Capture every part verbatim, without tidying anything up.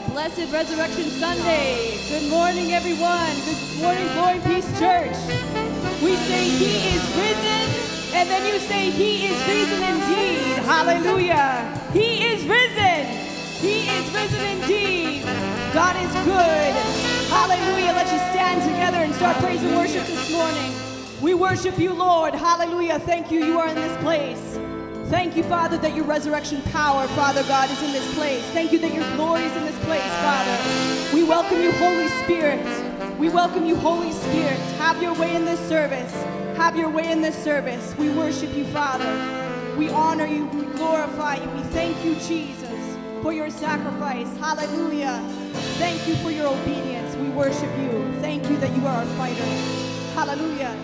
Blessed Resurrection Sunday. Good morning, everyone. Good morning, Glory and Peace Church. We say He is risen, and then you say He is risen indeed. Hallelujah. He is risen. He is risen indeed. God is good. Hallelujah. Let's just stand together and start praise and worship this morning. We worship you, Lord. Hallelujah. Thank you. You are in this place. Thank you, Father, that your resurrection power, Father God, is in this place. Thank you that your glory is in this place, Father. We welcome you, Holy Spirit. We welcome you, Holy Spirit. Have your way in this service. Have your way in this service. We worship you, Father. We honor you. We glorify you. We thank you, Jesus, for your sacrifice. Hallelujah. Thank you for your obedience. We worship you. Thank you that you are our fighter. Hallelujah.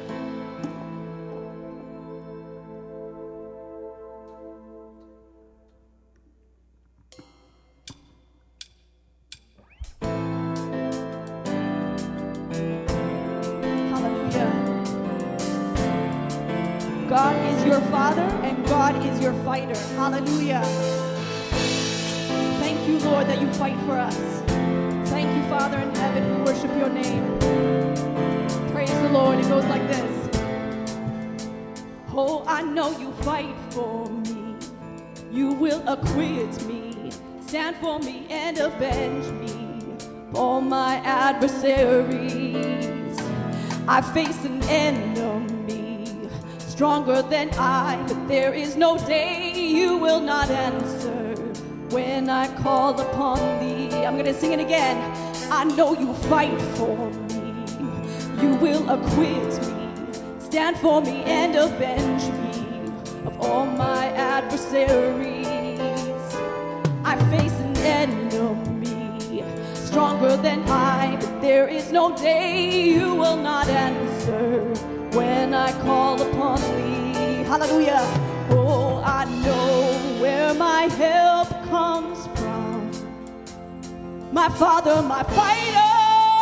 God is your Father, and God is your fighter. Hallelujah. Thank you, Lord, that you fight for us. Thank you, Father in heaven. We worship your name. Praise the Lord. It goes like this. Oh, I know you fight for me. You will acquit me. Stand for me and avenge me for my adversaries. I face an enemy stronger than I, but there is no day you will not answer when I call upon thee. I'm gonna sing it again. I know you fight for me. You will acquit me. Stand for me and avenge me of all my adversaries. I face an enemy stronger than I, but there is no day you will not answer when I call upon thee. Hallelujah. Oh, I know where my help comes from. My Father, my fighter.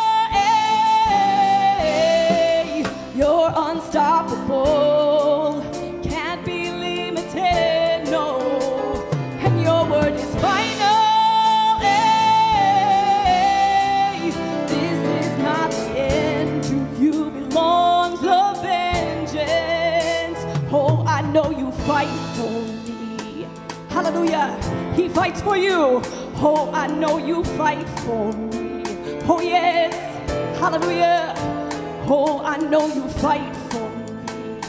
Hey, you're unstoppable. Can't be limited, no. And your word is final. Hey, this is not the end. To you belongs the vengeance. Oh, I know you fight for me. Hallelujah. He fights for you. Oh, I know you fight for me. Oh, yes. Hallelujah. Oh, I know you fight for me.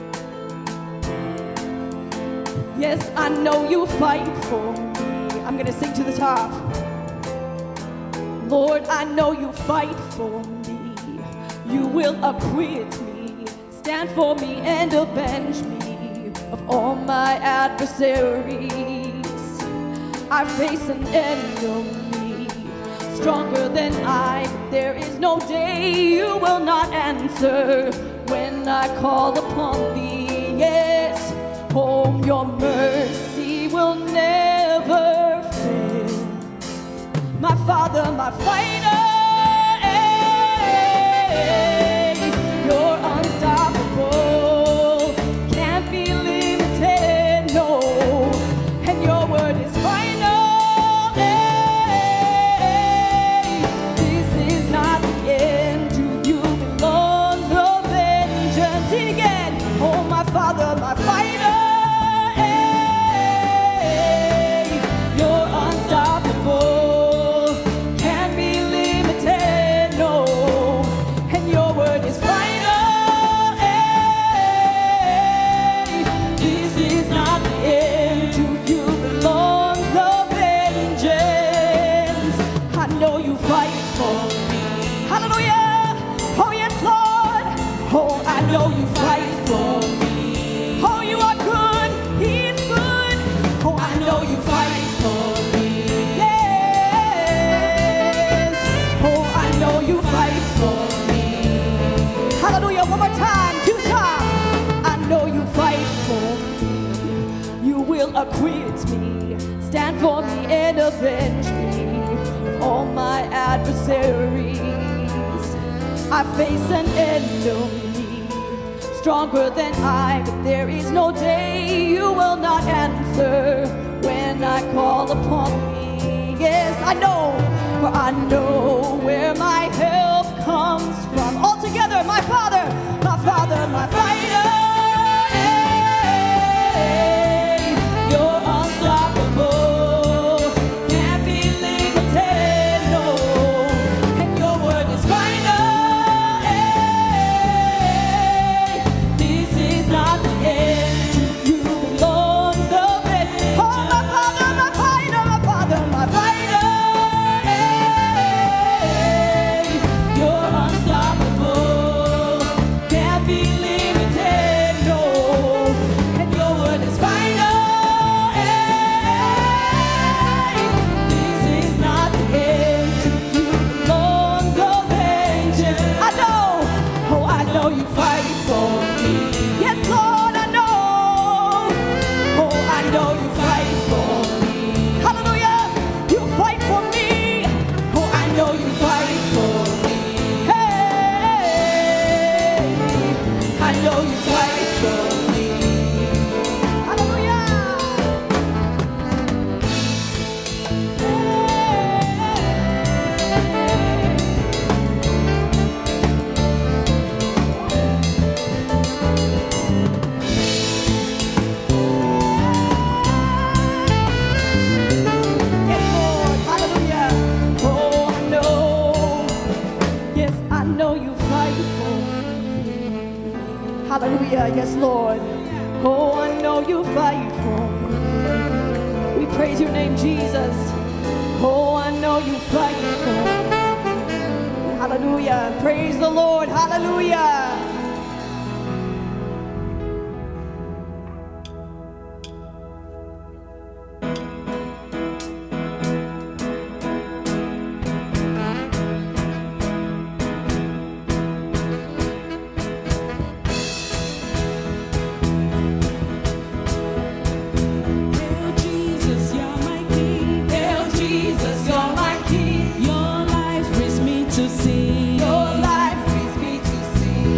Yes, I know you fight for me. I'm going to sing to the top. Lord, I know you fight for me. You will acquit me. Stand for me and avenge me of all my adversaries. I face an enemy stronger than I. There is no day you will not answer when I call upon thee. Yes, oh, your mercy will never fail. My Father, my fighter. You're unstoppable, can't be limited, no. And your word is final. Hey, this is not the end. To you belongs the vengeance. Sing again. Oh, my Father, my fighter. Hey, you're unstoppable, can't be limited, no. And your word is final. Oh, I know you fight for me. Oh, you are good. He is good. Oh, I know you fight for me. Yes. Oh, I know you fight for me. Hallelujah. One more time. Two times. I know you fight for me. You will acquit me. Stand for me and avenge me of all my adversaries. I face an enemy stronger than I, but there is no day you will not answer when I call upon thee. Yes, I know, for I know where my help comes from. All together, my Father, my Father, my fighter. You're unstoppable, can't be limited, no. And your word is final. This is not the end. You belong the best. Oh, my Father, my fighter, my Father, my fighter. You're unstoppable, can't be limited, no. And your word is final. This is not the end. You belong the vengeance. I know, oh, I know you fight for me. Yes, Lord, I know. Oh, I know you fight for me. Hallelujah, you fight for me. Oh, I know you fight for me. Hey, I know you fight for me. Hallelujah. Yes, Lord. Hallelujah. Oh, I know. Yes, I know you fight for me. Hallelujah. Yes, Lord. Oh, I know you fight for me. We praise your name, Jesus. Oh, I know you fight for me. Hallelujah. Praise the Lord. Hallelujah. Hail Jesus, you're my King. Hail Jesus, you're my King. Your life brings me to see. Your life brings me to see.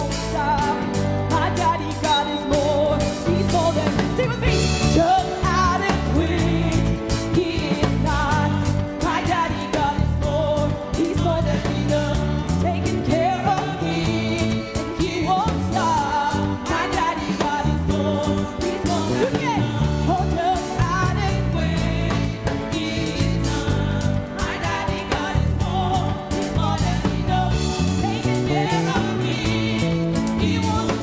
won't stop. My daddy God is more. He's more than. Sing with me. Just out and quit. He is not. My daddy God is more. He's more than enough. Taking care of me. And he won't stop. My daddy God is more. He's more than enough. Oh, just out and quit. He is not. My daddy God is more. He's more than enough. Taking care of me. He won't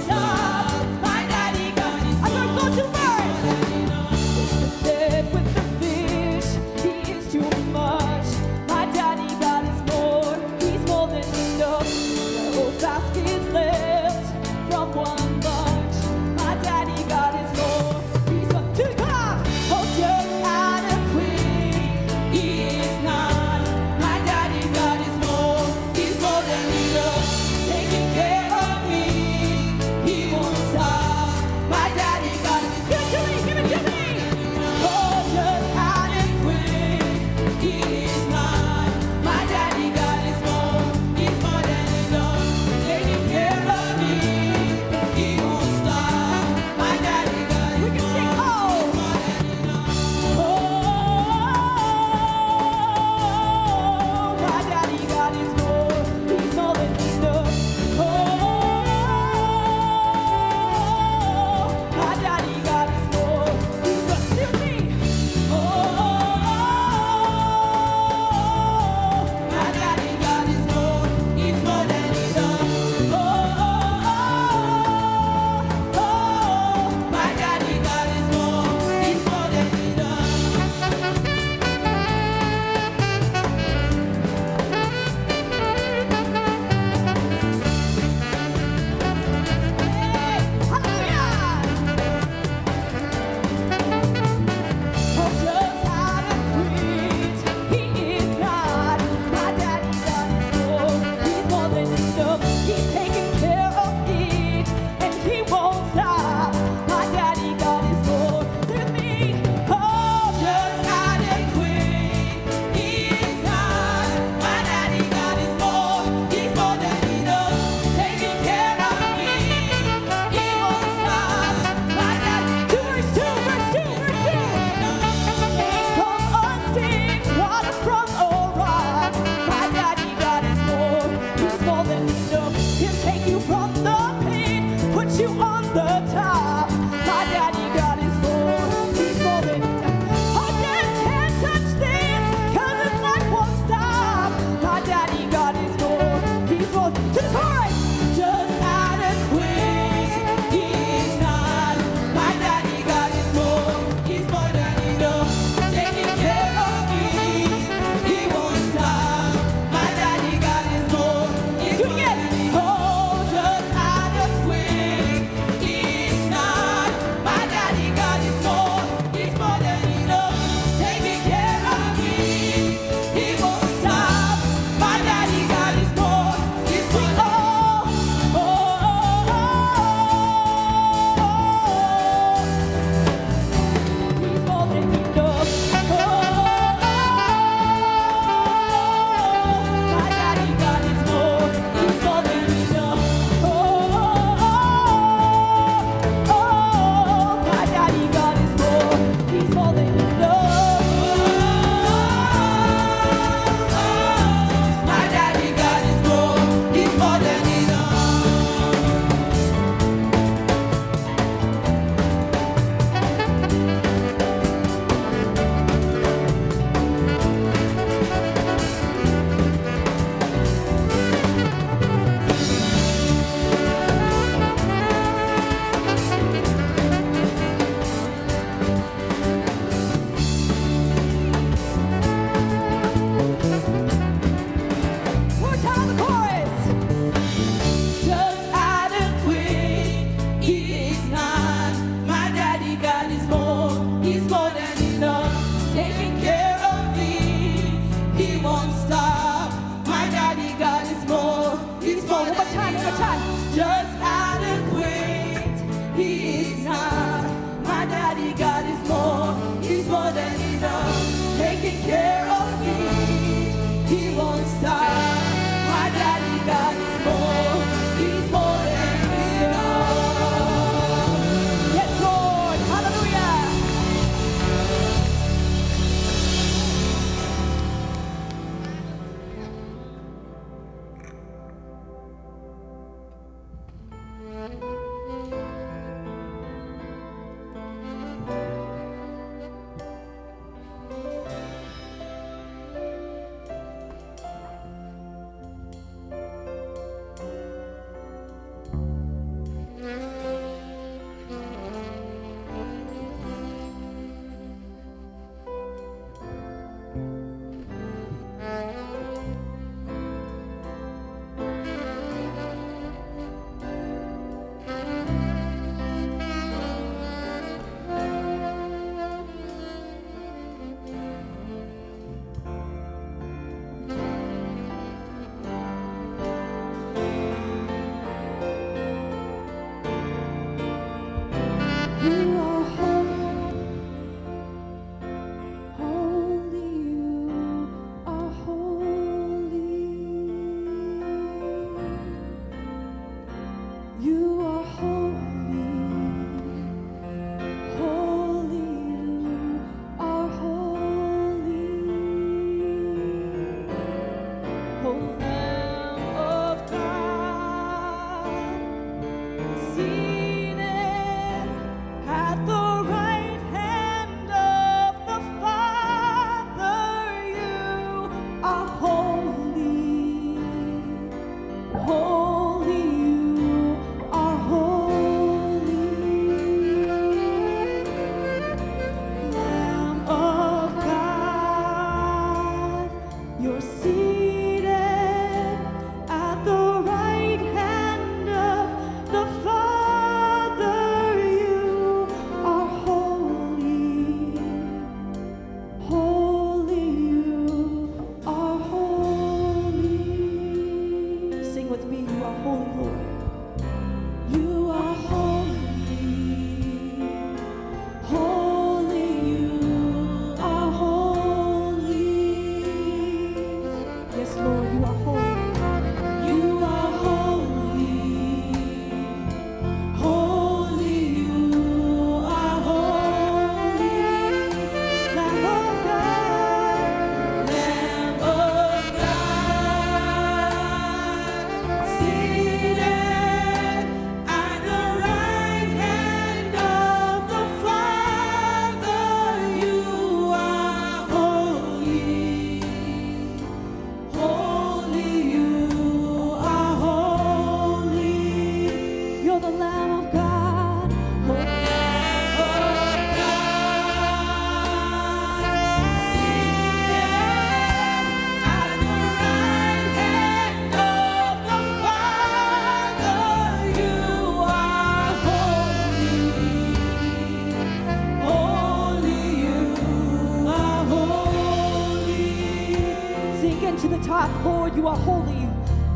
Lord, you are holy.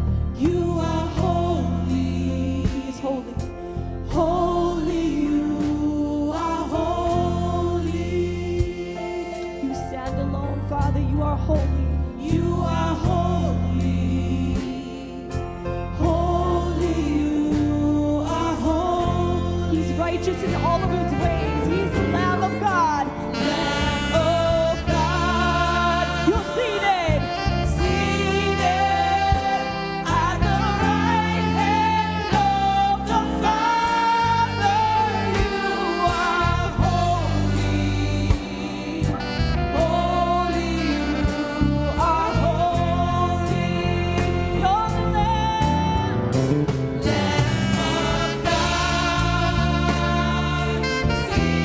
You are holy. He is holy. Holy, you are holy. You stand alone, Father. You are holy. You are holy. Holy, you are holy. He's righteous in all of his ways. He is the Lamb of God. Lamb of God. You're seated. Seated at the right hand of the Father. You are holy. Holy, you are holy. You're the Lamb. Lamb of God. Seated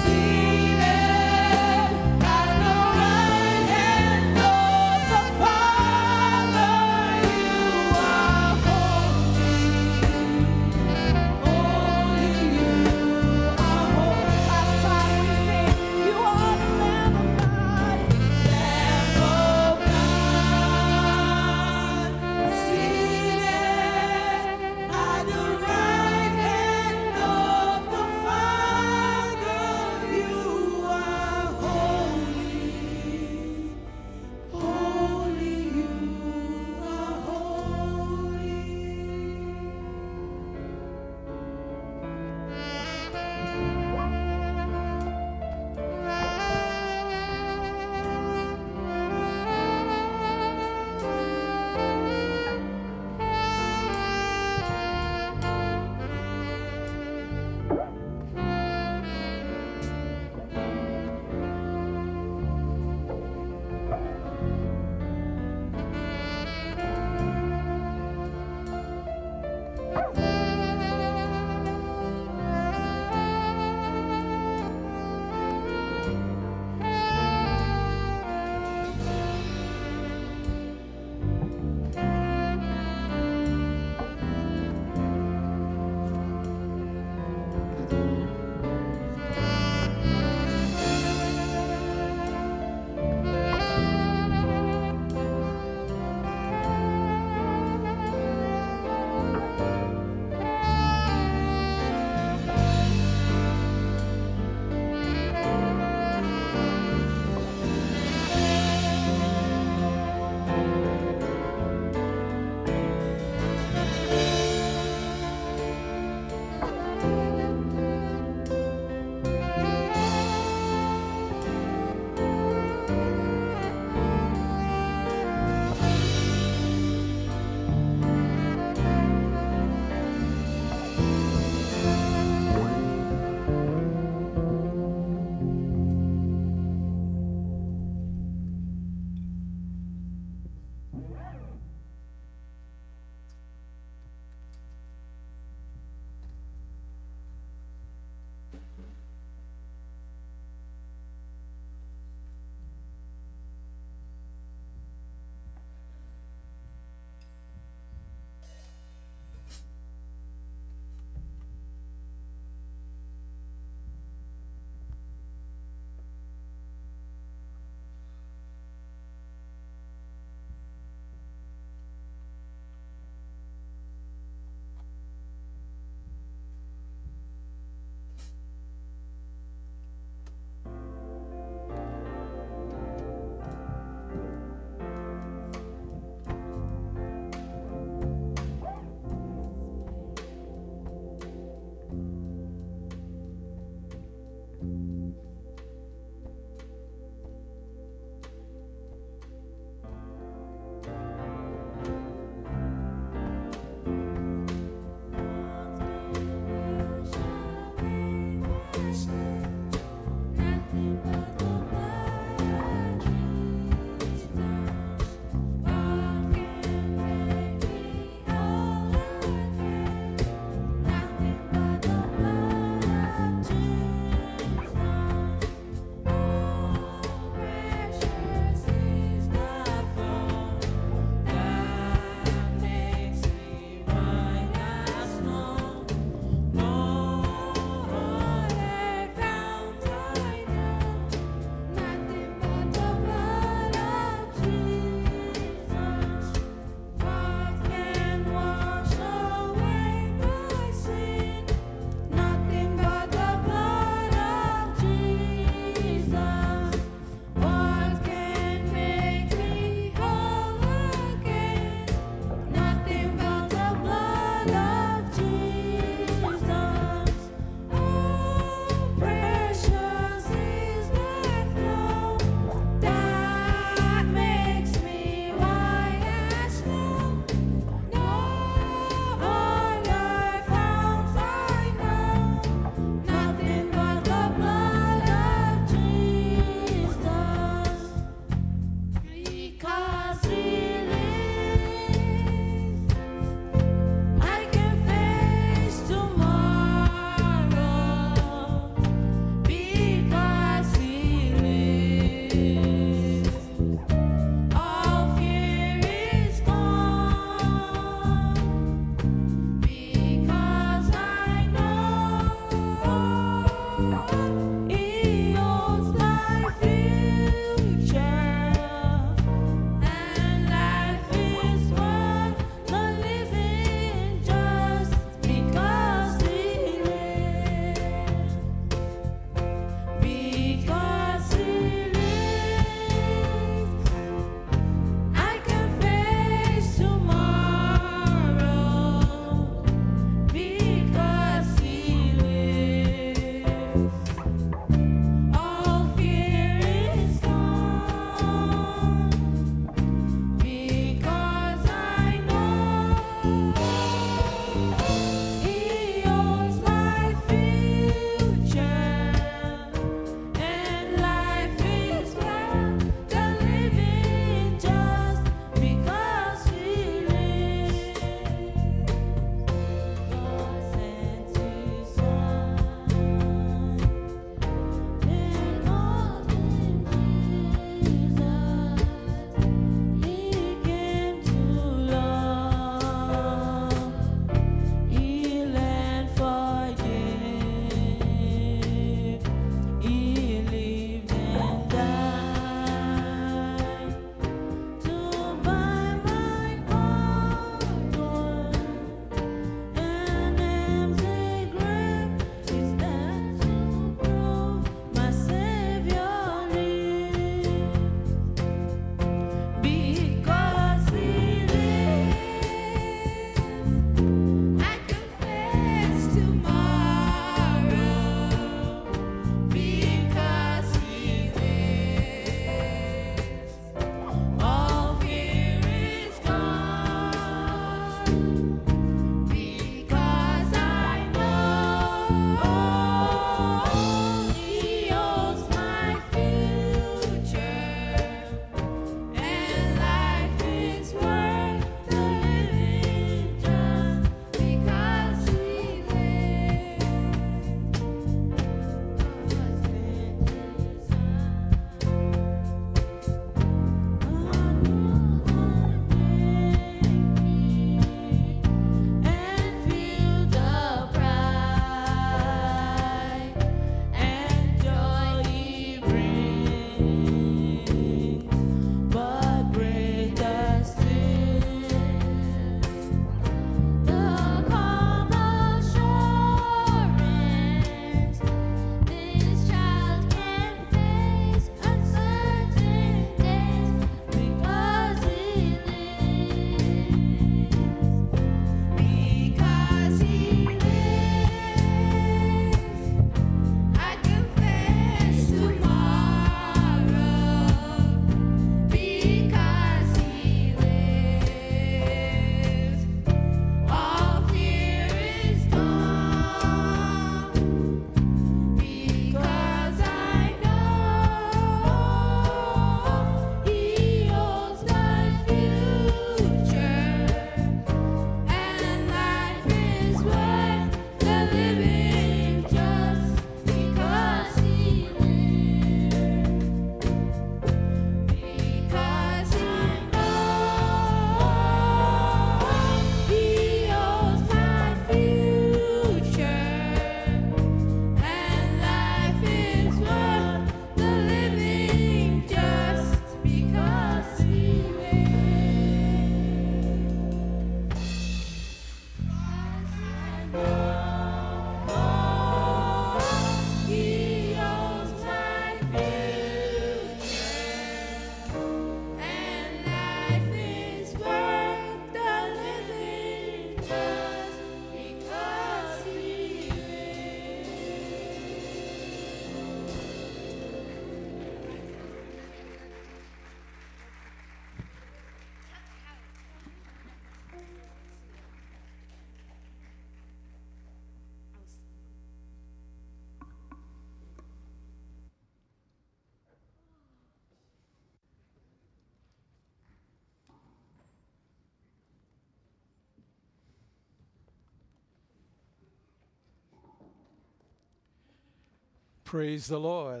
Praise the Lord.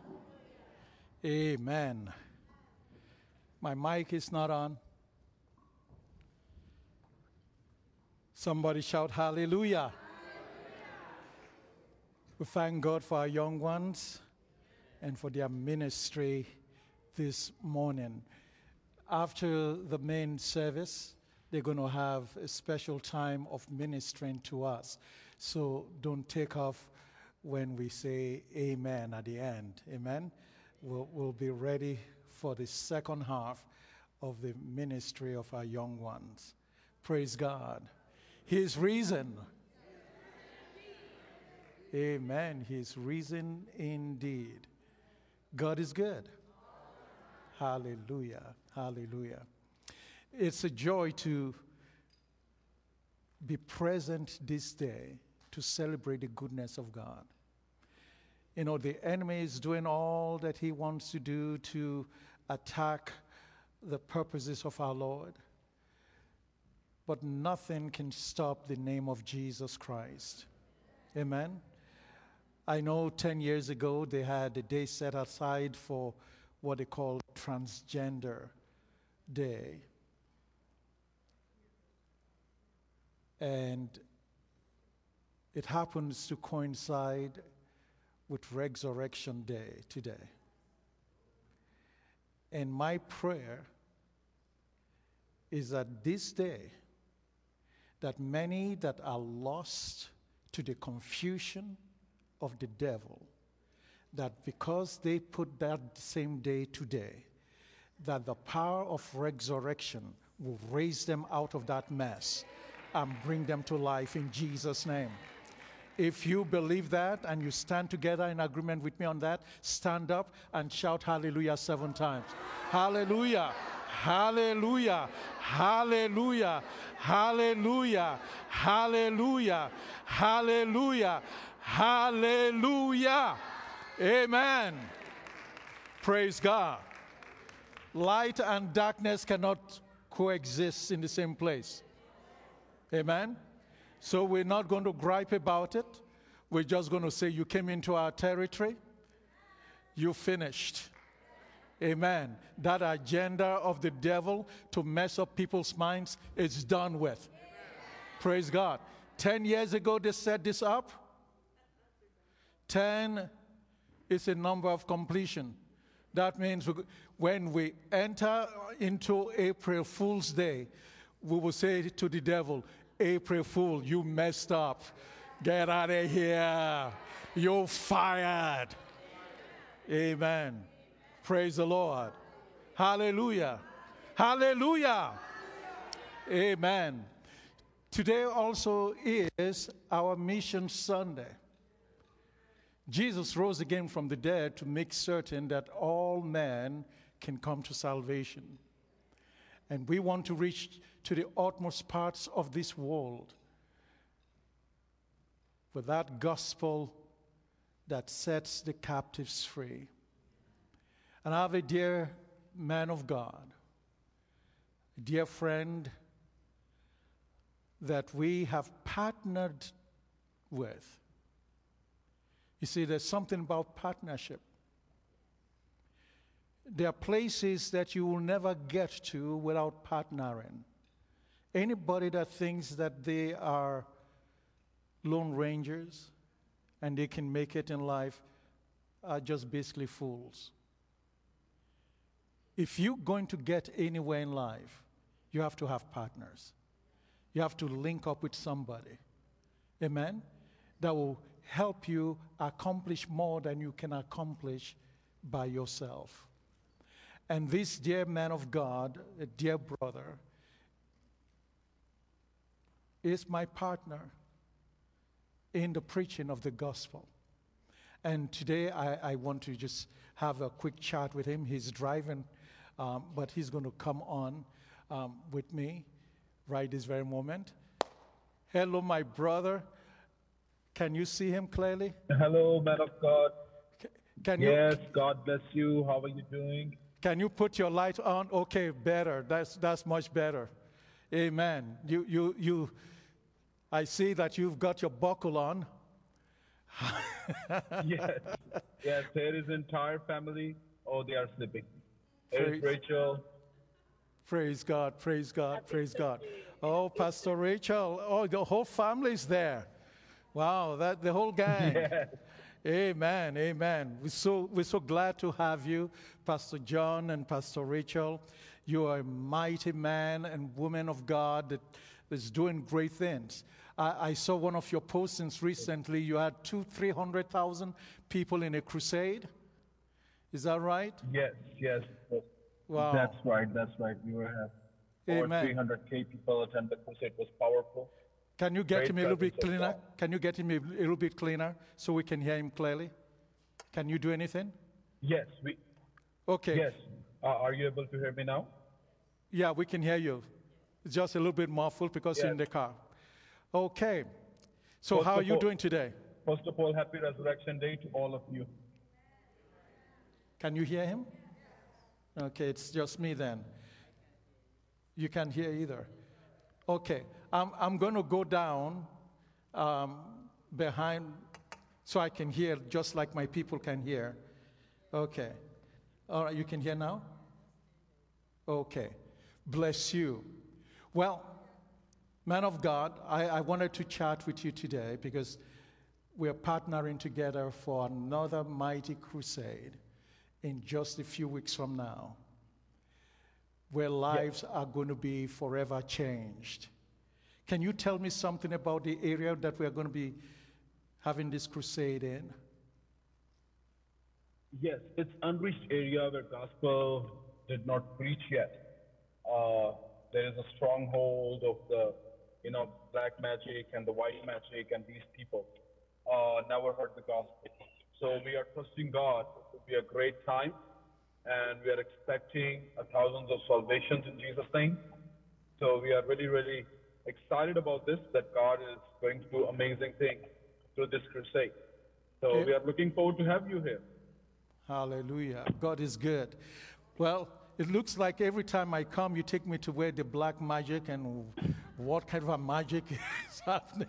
Amen. My mic is not on. Somebody shout hallelujah. We thank God for our young ones and for their ministry this morning. After the main service, they're going to have a special time of ministering to us. So don't take off when we say amen at the end. Amen. We'll, we'll be ready for the second half of the ministry of our young ones. Praise God. He is risen. Amen. He is risen indeed. God is good. Hallelujah. Hallelujah. It's a joy to be present this day to celebrate the goodness of God. You know, the enemy is doing all that he wants to do to attack the purposes of our Lord. But nothing can stop the name of Jesus Christ. Amen. I know ten years ago they had a day set aside for what they call Transgender Day. And it happens to coincide with Resurrection Day today. And my prayer is that this day, that many that are lost to the confusion of the devil, that because they put that same day today, that the power of resurrection will raise them out of that mess and bring them to life in Jesus' name. If you believe that and you stand together in agreement with me on that, stand up and shout hallelujah seven times. Hallelujah, hallelujah, hallelujah, hallelujah, hallelujah, hallelujah, hallelujah. Amen. Praise God. Light and darkness cannot coexist in the same place. Amen. So we're not going to gripe about it. We're just going to say, you came into our territory, you finished. Amen. That agenda of the devil to mess up people's minds is done with. Praise God. Ten years ago they set this up. Ten is a number of completion. That means we, when we enter into April Fool's Day, we will say to the devil, April Fool, you messed up. Get out of here. You're fired. Amen. Praise the Lord. Hallelujah. Hallelujah. Amen. Today also is our Mission Sunday. Jesus rose again from the dead to make certain that all men can come to salvation. And we want to reach to the utmost parts of this world with that gospel that sets the captives free. And I have a dear man of God, a dear friend that we have partnered with. You see, there's something about partnership. There are places that you will never get to without partnering. Anybody that thinks that they are lone rangers and they can make it in life are just basically fools. If you're going to get anywhere in life, you have to have partners. You have to link up with somebody, amen, that will help you accomplish more than you can accomplish by yourself. And this dear man of God, a dear brother, is my partner in the preaching of the gospel. And today I, I want to just have a quick chat with him. He's driving, um, but he's going to come on um, with me right this very moment. Hello, my brother. Can you see him clearly? Hello, man of God. C- Can Yes, you God bless you. How are you doing? can you put your light on? Okay, better. That's that's much better. Amen. You you you I see that you've got your buckle on. Yes. Yes, here is entire family. Oh, they are sleeping. Here is Praise, Rachel. praise God, praise God, praise God. Oh, Pastor Rachel, oh, the whole family's there. Wow, that the whole gang. Yes. Amen, amen. We're so, we're so glad to have you, Pastor John and Pastor Rachel. You are a mighty man and woman of God that is doing great things. I, I saw one of your postings recently. You had two, three hundred thousand people in a crusade. Is that right? Yes, yes. yes. Wow. That's right, that's right. We were have over Amen. three hundred K people attend the crusade. It was powerful. Can you get Great him a little bit presence of cleaner? God. Can you get him a little bit cleaner so we can hear him clearly? Can you do anything? Yes, we. Okay. Yes. Uh, are you able to hear me now? Yeah, we can hear you. It's just a little bit muffled because you're in the Yes. car. Okay. So First how are of you all- doing today? First of all, happy Resurrection Day to all of you. Can you hear him? Okay, it's just me then. You can't hear either. Okay, I'm, I'm going to go down um, behind so I can hear just like my people can hear. Okay. All right, you can hear now? Okay. Bless you. Well, man of God, I, I wanted to chat with you today because we're partnering together for another mighty crusade in just a few weeks from now, where lives are going to be forever changed. Can you tell me something about the area that we're going to be having this crusade in? Yes, it's unreached area where gospel did not preach yet. Uh, there is a stronghold of the, you know, black magic and the white magic, and these people uh, never heard the gospel. So we are trusting God. It will be a great time, and we are expecting a thousands of salvations in Jesus' name. So we are really, really excited about this, that God is going to do amazing things through this crusade. So Yeah. we are looking forward to have you here. Hallelujah. God is good. Well, it looks like every time I come, you take me to where the black magic and what kind of a magic is happening.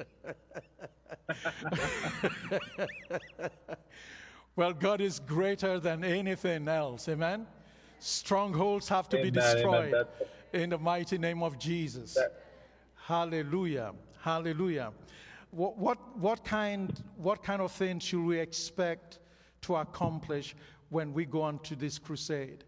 Well, God is greater than anything else. Amen. Strongholds have to be Amen, amen. destroyed That's- in the mighty name of Jesus. That- Hallelujah. Hallelujah. What, what, what, kind, what kind of things should we expect to accomplish when we go on to this crusade?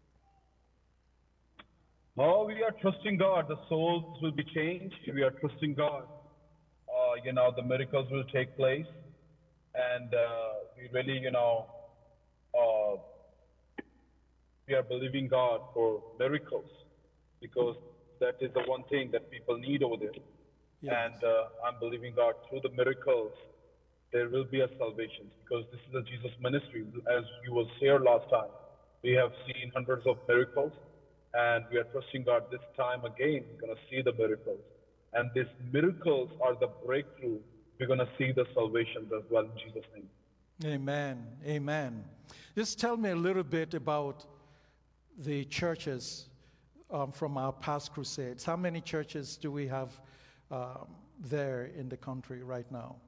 Oh, we are trusting God. The souls will be changed. We are trusting God. Uh, you know, the miracles will take place. And uh, we really, you know, uh, we are believing God for miracles because that is the one thing that people need over there. Yes. And uh, I'm believing God through the miracles, there will be a salvation because this is a Jesus ministry. As you was here last time, we have seen hundreds of miracles, and we are trusting God this time again. We're going to see the miracles. And these miracles are the breakthrough. We're going to see the salvations as well in Jesus' name. Amen. Amen. Just tell me a little bit about the churches um, from our past crusades. How many churches do we have um, there in the country right now?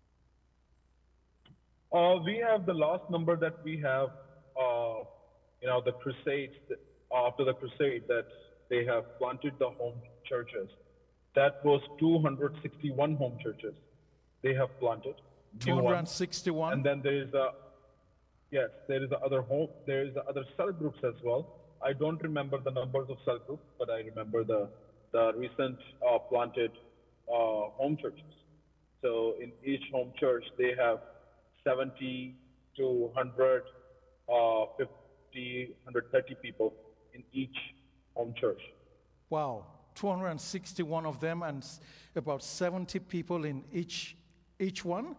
Uh, we have the last number that we have, uh, you know, the crusades, that, after the crusade that they have planted the home churches. That was two hundred sixty-one home churches they have planted. new ones. two hundred sixty-one? And then there is a, yes, there is the other home, there is the other cell groups as well. I don't remember the numbers of cell groups, but I remember the, the recent uh, planted uh, home churches. So in each home church, they have seventy to one hundred, uh, fifty, one hundred thirty people in each home church. Wow. two hundred sixty-one of them and s- about seventy people in each each one?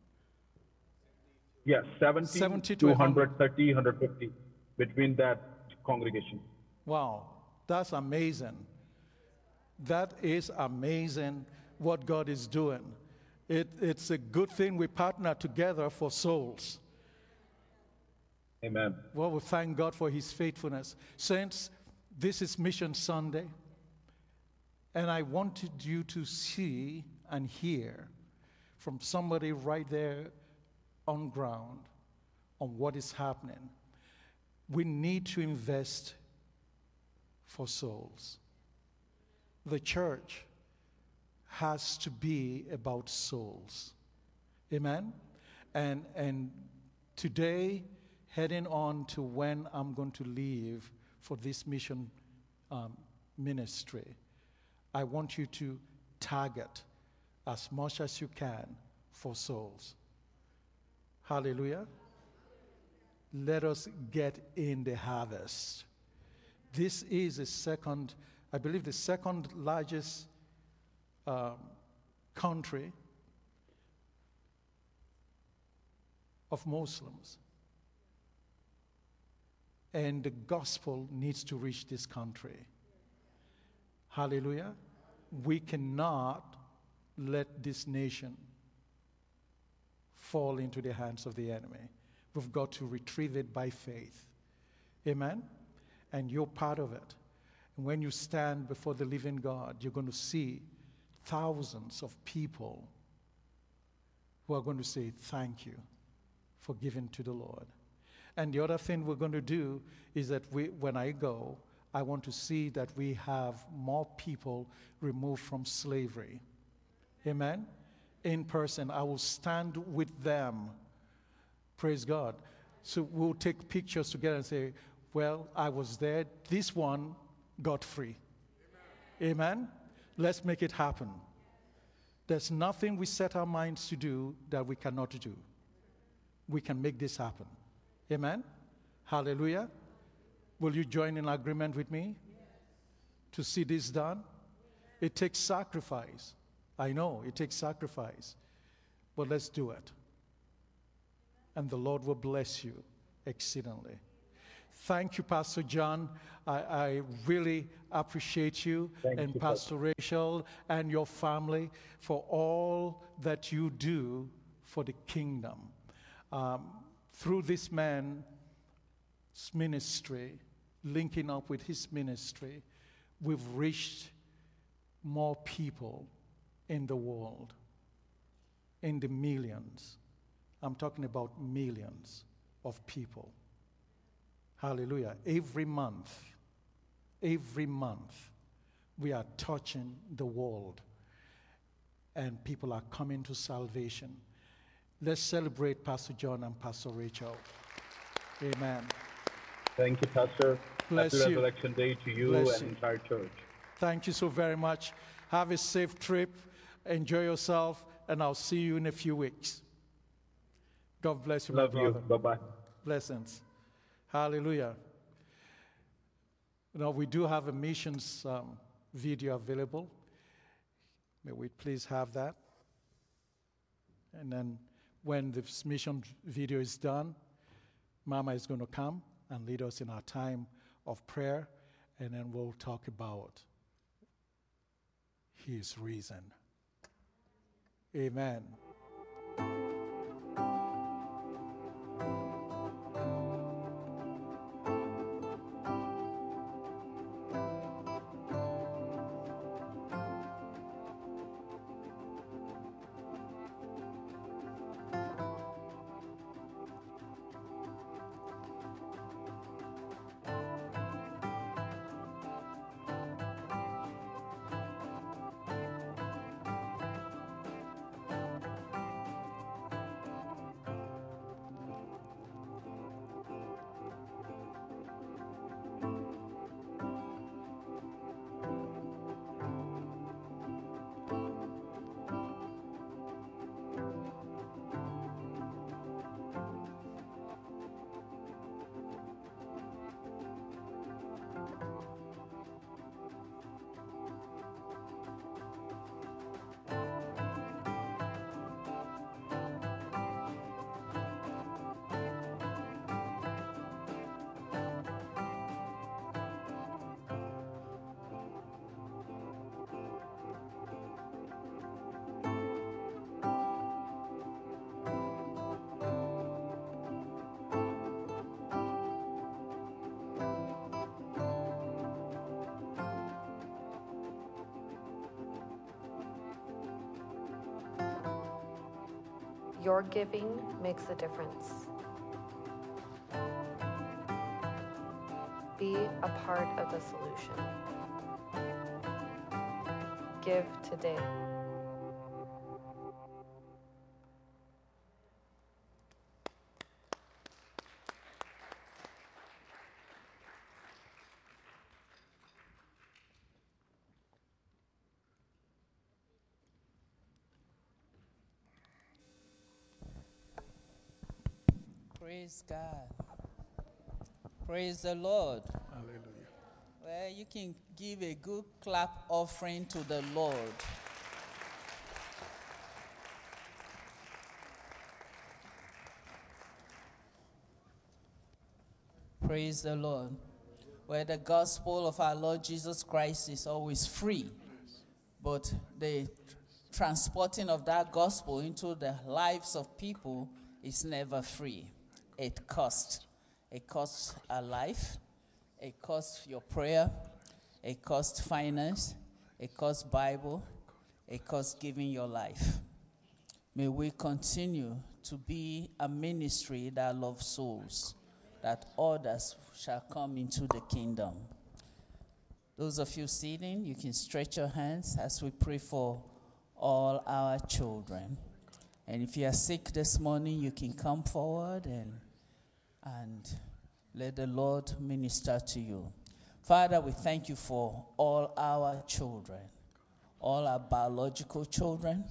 Yes, seventy, seventy to to one one hundred. hundred thirty, one hundred fifty between that congregation. Wow. That's amazing. That is amazing what God is doing. It, it's a good thing we partner together for souls. Amen. Well, we thank God for his faithfulness. Saints, this is Mission Sunday, and I wanted you to see and hear from somebody right there on ground on what is happening. We need to invest for souls. The church has to be about souls. Amen? And, and today, heading on to when I'm going to leave for this mission um, ministry, I want you to target as much as you can for souls. Hallelujah. Let us get in the harvest. This is the second, I believe, the second largest um, country of Muslims. And the gospel needs to reach this country. Hallelujah. We cannot let this nation fall into the hands of the enemy. We've got to retrieve it by faith. Amen? And you're part of it. And when you stand before the living God, you're going to see thousands of people who are going to say, thank you for giving to the Lord. And the other thing we're going to do is that we, when I go, I want to see that we have more people removed from slavery. Amen? In person, I will stand with them. Praise God. So we'll take pictures together and say, well, I was there. This one got free. Amen? Amen? Let's make it happen. There's nothing we set our minds to do that we cannot do. We can make this happen. Amen? Hallelujah. Will you join in agreement with me to see this done? It takes sacrifice. I know it takes sacrifice. But let's do it. And the Lord will bless you exceedingly. Thank you, Pastor John. I, I really appreciate you Thank and you, Pastor Rachel and your family for all that you do for the kingdom. Um, through this man's ministry, linking up with his ministry, we've reached more people in the world, in the millions. I'm talking about millions of people. Hallelujah. Every month, every month, we are touching the world, and people are coming to salvation. Let's celebrate Pastor John and Pastor Rachel. Amen. Thank you, Pastor. Bless Happy you. Resurrection Day to you Bless and you. entire church. Thank you so very much. Have a safe trip. Enjoy yourself, and I'll see you in a few weeks. God bless you, Love my you. brother. Bye-bye. Blessings. Hallelujah. You know, we do have a missions um, video available. May we please have that? And then when this mission video is done, Mama is going to come and lead us in our time of prayer, and then we'll talk about His reason. Amen. Your giving makes a difference. Be a part of the solution. Give today. Praise God. Praise the Lord. Hallelujah. Well, you can give a good clap offering to the Lord. Praise the Lord. Where the gospel of our Lord Jesus Christ is always free, but the transporting of that gospel into the lives of people is never free. It costs. It costs a life. It costs your prayer. It costs finance. It costs Bible. It costs giving your life. May we continue to be a ministry that loves souls, that others shall come into the kingdom. Those of you sitting, you can stretch your hands as we pray for all our children. And if you are sick this morning, you can come forward and, and let the Lord minister to you. Father, we thank you for all our children, all our biological children,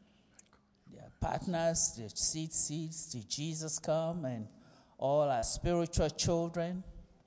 their partners, the seed seeds, the Jesus come, and all our spiritual children,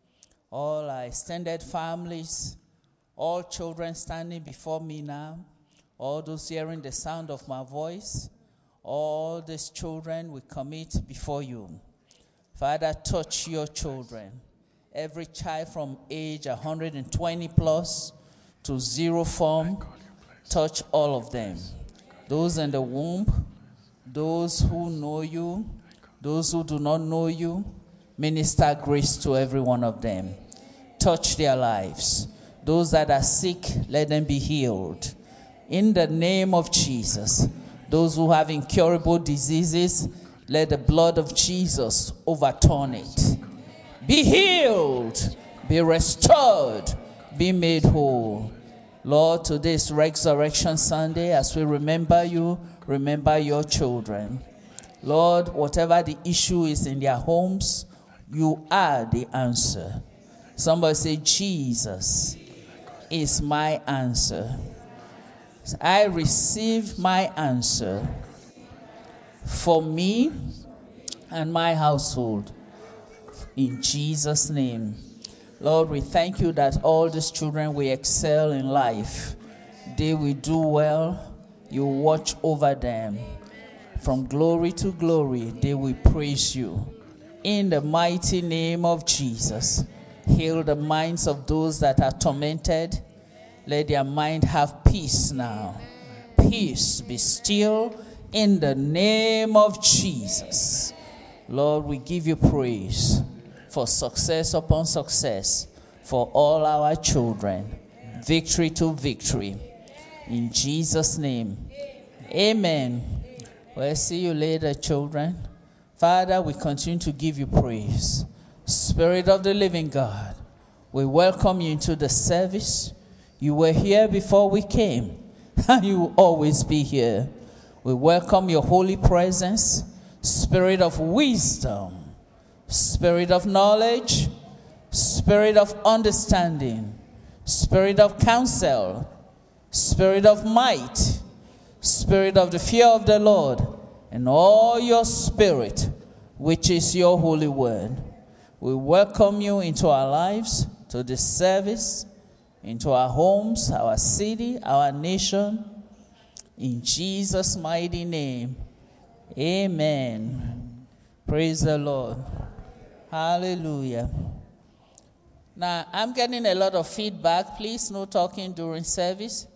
all our extended families, all children standing before me now, all those hearing the sound of my voice, all these children we commit before you. Father, touch your children. Every child from age one hundred twenty plus to zero form, touch all of them. Those in the womb, those who know you, those who do not know you, minister grace to every one of them. Touch their lives. Those that are sick, let them be healed. In the name of Jesus, those who have incurable diseases, let the blood of Jesus overturn it. Be healed, be restored, be made whole. Lord, today is Resurrection Sunday. As we remember you, remember your children. Lord, whatever the issue is in their homes, you are the answer. Somebody say, Jesus is my answer. I receive my answer for me and my household. In Jesus' name. Lord, we thank you that all these children will excel in life. They will do well. You watch over them. From glory to glory, they will praise you. In the mighty name of Jesus, heal the minds of those that are tormented. Let their mind have peace now. Peace, be still in the name of Jesus. Lord, we give you praise for success upon success for all our children. Victory to victory. In Jesus' name, amen. We'll see you later, children. Father, we continue to give you praise. Spirit of the living God, we welcome you into the service. You were here before we came, and you will always be here. We welcome your holy presence, spirit of wisdom, spirit of knowledge, spirit of understanding, spirit of counsel, spirit of might, spirit of the fear of the Lord, and all your spirit, which is your holy word. We welcome you into our lives, to this service, into our homes, our city, our nation. In Jesus' mighty name, amen. Praise the Lord. Hallelujah. Now, I'm getting a lot of feedback. Please, no talking during service.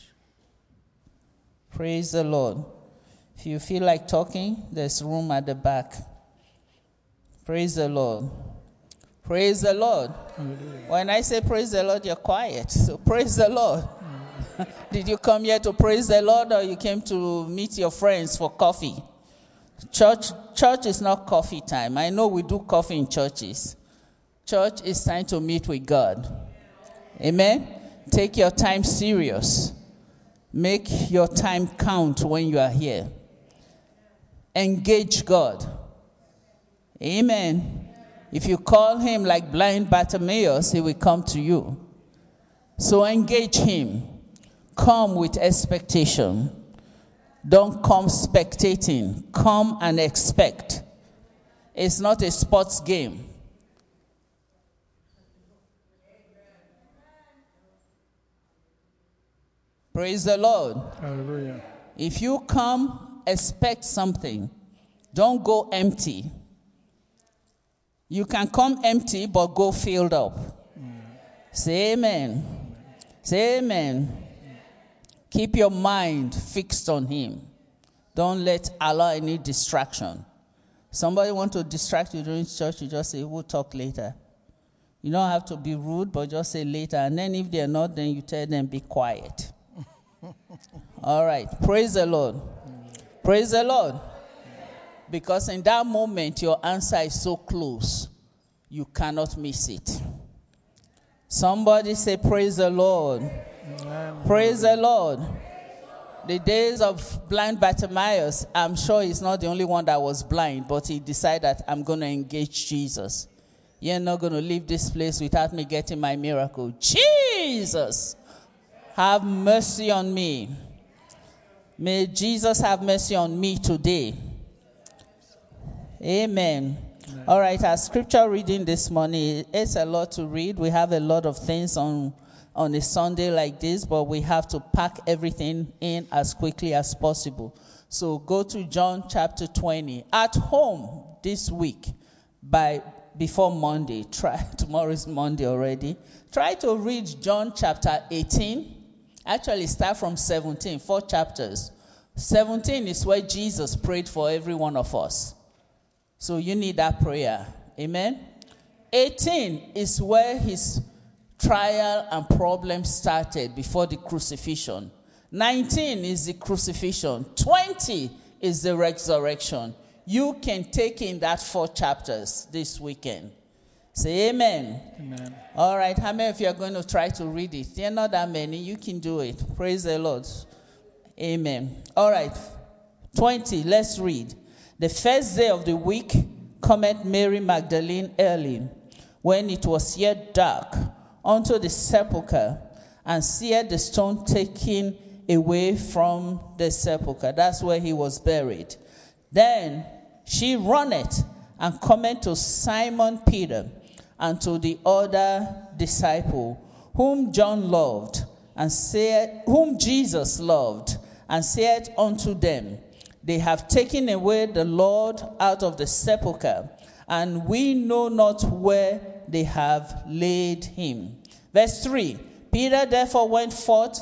Praise the Lord. If you feel like talking, there's room at the back. Praise the Lord. Praise the Lord. Hallelujah. When I say praise the Lord, you're quiet. So praise the Lord. Did you come here to praise the Lord, or you came to meet your friends for coffee? Church, church is not coffee time. I know we do coffee in churches. Church is time to meet with God. Amen? Take your time serious. Make your time count when you are here. Engage God. Amen. If you call him like blind Bartimaeus, he will come to you. So engage him. Come with expectation. Don't come spectating. Come and expect. It's not a sports game. Praise the Lord. Hallelujah. If you come, expect something. Don't go empty. You can come empty, but go filled up. Mm. Say amen. Say amen. Mm. Keep your mind fixed on him. Don't let allow any distraction. Somebody want to distract you during church, you just say, we'll talk later. You don't have to be rude, but just say later. And then if they're not, then you tell them, be quiet. All right. Praise the Lord. Praise the Lord. Because in that moment, your answer is so close, you cannot miss it. Somebody say, praise the Lord. Amen. Praise the Lord. The days of blind Bartimaeus, I'm sure he's not the only one that was blind, but he decided that I'm going to engage Jesus. You're not going to leave this place without me getting my miracle. Jesus, have mercy on me. May Jesus have mercy on me today. Amen. Amen. All right, our scripture reading this morning, it's a lot to read. We have a lot of things on, on a Sunday like this, but we have to pack everything in as quickly as possible. So go to John chapter twenty. At home this week, by before Monday, try, tomorrow is Monday already, try to read John chapter eighteen. Actually, start from seventeen, four chapters. seventeen is where Jesus prayed for every one of us. So you need that prayer. Amen? eighteen is where his trial and problem started before the crucifixion. nineteen is the crucifixion. twenty is the resurrection. You can take in that four chapters this weekend. Say amen. Amen. All right. How many of you are going to try to read it? There are not that many. You can do it. Praise the Lord. Amen. All right. twenty. Let's read. The first day of the week cometh Mary Magdalene early, when it was yet dark, unto the sepulchre, and seeth the stone taken away from the sepulchre. That's where he was buried. Then she runneth and cometh to Simon Peter and to the other disciple, whom John loved, and said, whom Jesus loved, and said unto them, they have taken away the Lord out of the sepulchre, and we know not where they have laid him. Verse three, Peter therefore went forth,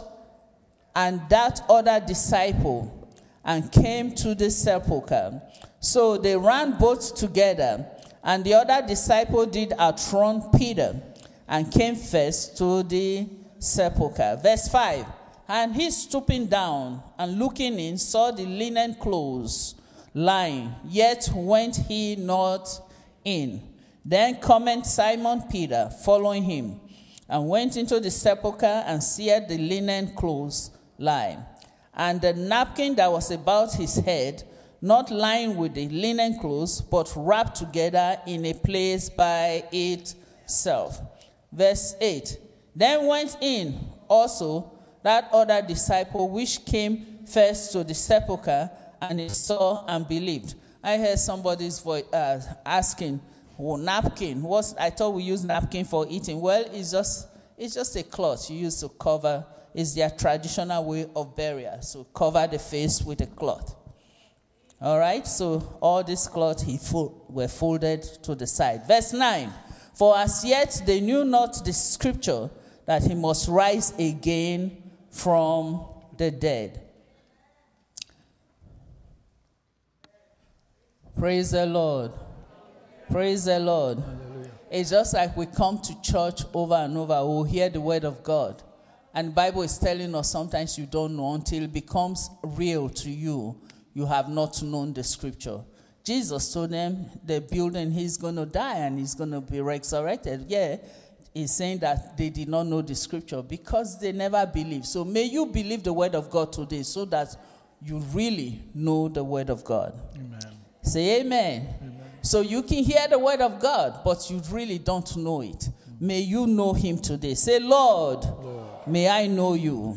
and that other disciple, and came to the sepulchre. So they ran both together, and the other disciple did outrun Peter, and came first to the sepulchre. Verse five, and he stooping down and looking in, saw the linen clothes lying, yet went he not in. Then cometh Simon Peter, following him, and went into the sepulchre, and seeth the linen clothes lying, and the napkin that was about his head, not lying with the linen clothes, but wrapped together in a place by itself. Verse eight, then went in also that other disciple which came first to the sepulchre, and he saw and believed. I heard somebody's voice uh, asking, oh, napkin. What's, I thought we use napkin for eating. Well, it's just it's just a cloth you use to cover. It's their traditional way of burial. So cover the face with a cloth. All right, so all this cloth he fo- were folded to the side. Verse nine, for as yet they knew not the scripture that he must rise again from the dead. Praise the Lord. Praise the Lord. Hallelujah. It's just like we come to church over and over. We'll hear the word of God. And the Bible is telling us sometimes you don't know until it becomes real to you. you have not known the scripture. Jesus told them the building, he's going to die and he's going to be resurrected. Yeah, he's saying that they did not know the scripture because they never believed. So may you believe the word of God today so that you really know the word of God. Amen. Say amen. Amen. So you can hear the word of God, but you really don't know it. Mm. May you know him today. Say, Lord, Lord. may I know you. May I know you.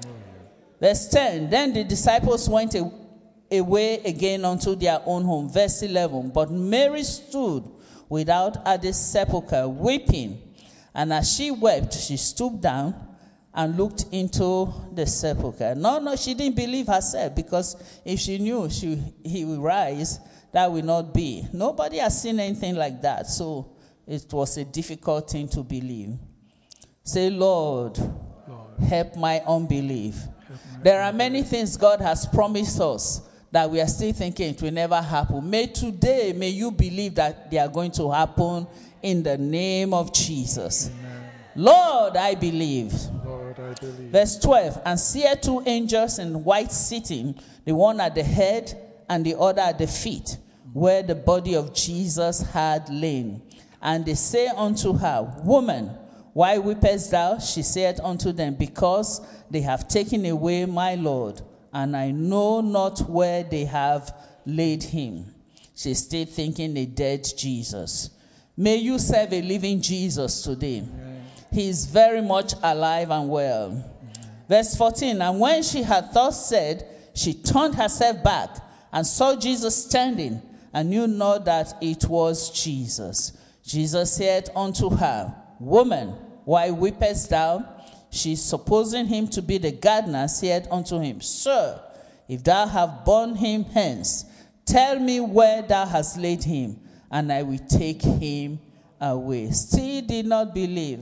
Verse ten, then the disciples went away again unto their own home. Verse eleven, but Mary stood without at the sepulchre, weeping. And as she wept, she stooped down and looked into the sepulchre. No, no, she didn't believe herself, because if she knew she, he would rise, that will not be. Nobody has seen anything like that, so it was a difficult thing to believe. Say, Lord, Lord. help my unbelief. Help my there unbelief. Are many things God has promised us that we are still thinking it will never happen. May today, may you believe that they are going to happen in the name of Jesus. Amen. Lord, I believe. Lord, I believe. Verse twelve, and seeth two angels in white sitting, the one at the head and the other at the feet, where the body of Jesus had lain. And they say unto her, Woman, why weepest thou? She saith unto them, Because they have taken away my Lord, and I know not where they have laid him. She stayed thinking a dead Jesus. May you serve a living Jesus today. Amen. He is very much alive and well. Amen. Verse fourteen, and when she had thus said, she turned herself back and saw Jesus standing, and knew not that it was Jesus. Jesus said unto her, Woman, why weepest thou? She, supposing him to be the gardener, said unto him, Sir, if thou have borne him hence, tell me where thou hast laid him, and I will take him away. Still did not believe.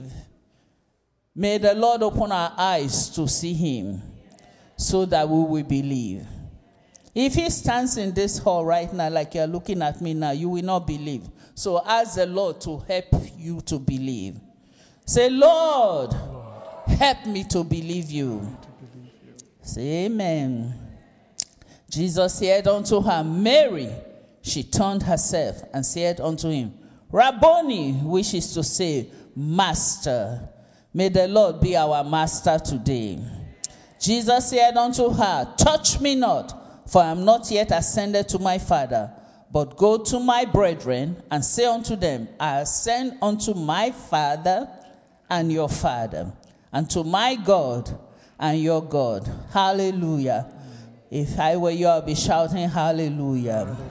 May the Lord open our eyes to see him, so that we will believe. If he stands in this hall right now, like you're looking at me now, you will not believe. So ask the Lord to help you to believe. Say, Lord, Lord. help me to believe you. To believe you. Say amen. Jesus said unto her, Mary. She turned herself and said unto him, Rabboni, which is to say, Master. May the Lord be our master today. Jesus said unto her, Touch me not, for I am not yet ascended to my Father, but go to my brethren and say unto them, I ascend unto my Father and your Father, and to my God and your God. Hallelujah. If I were you, I'll be shouting hallelujah. Hallelujah.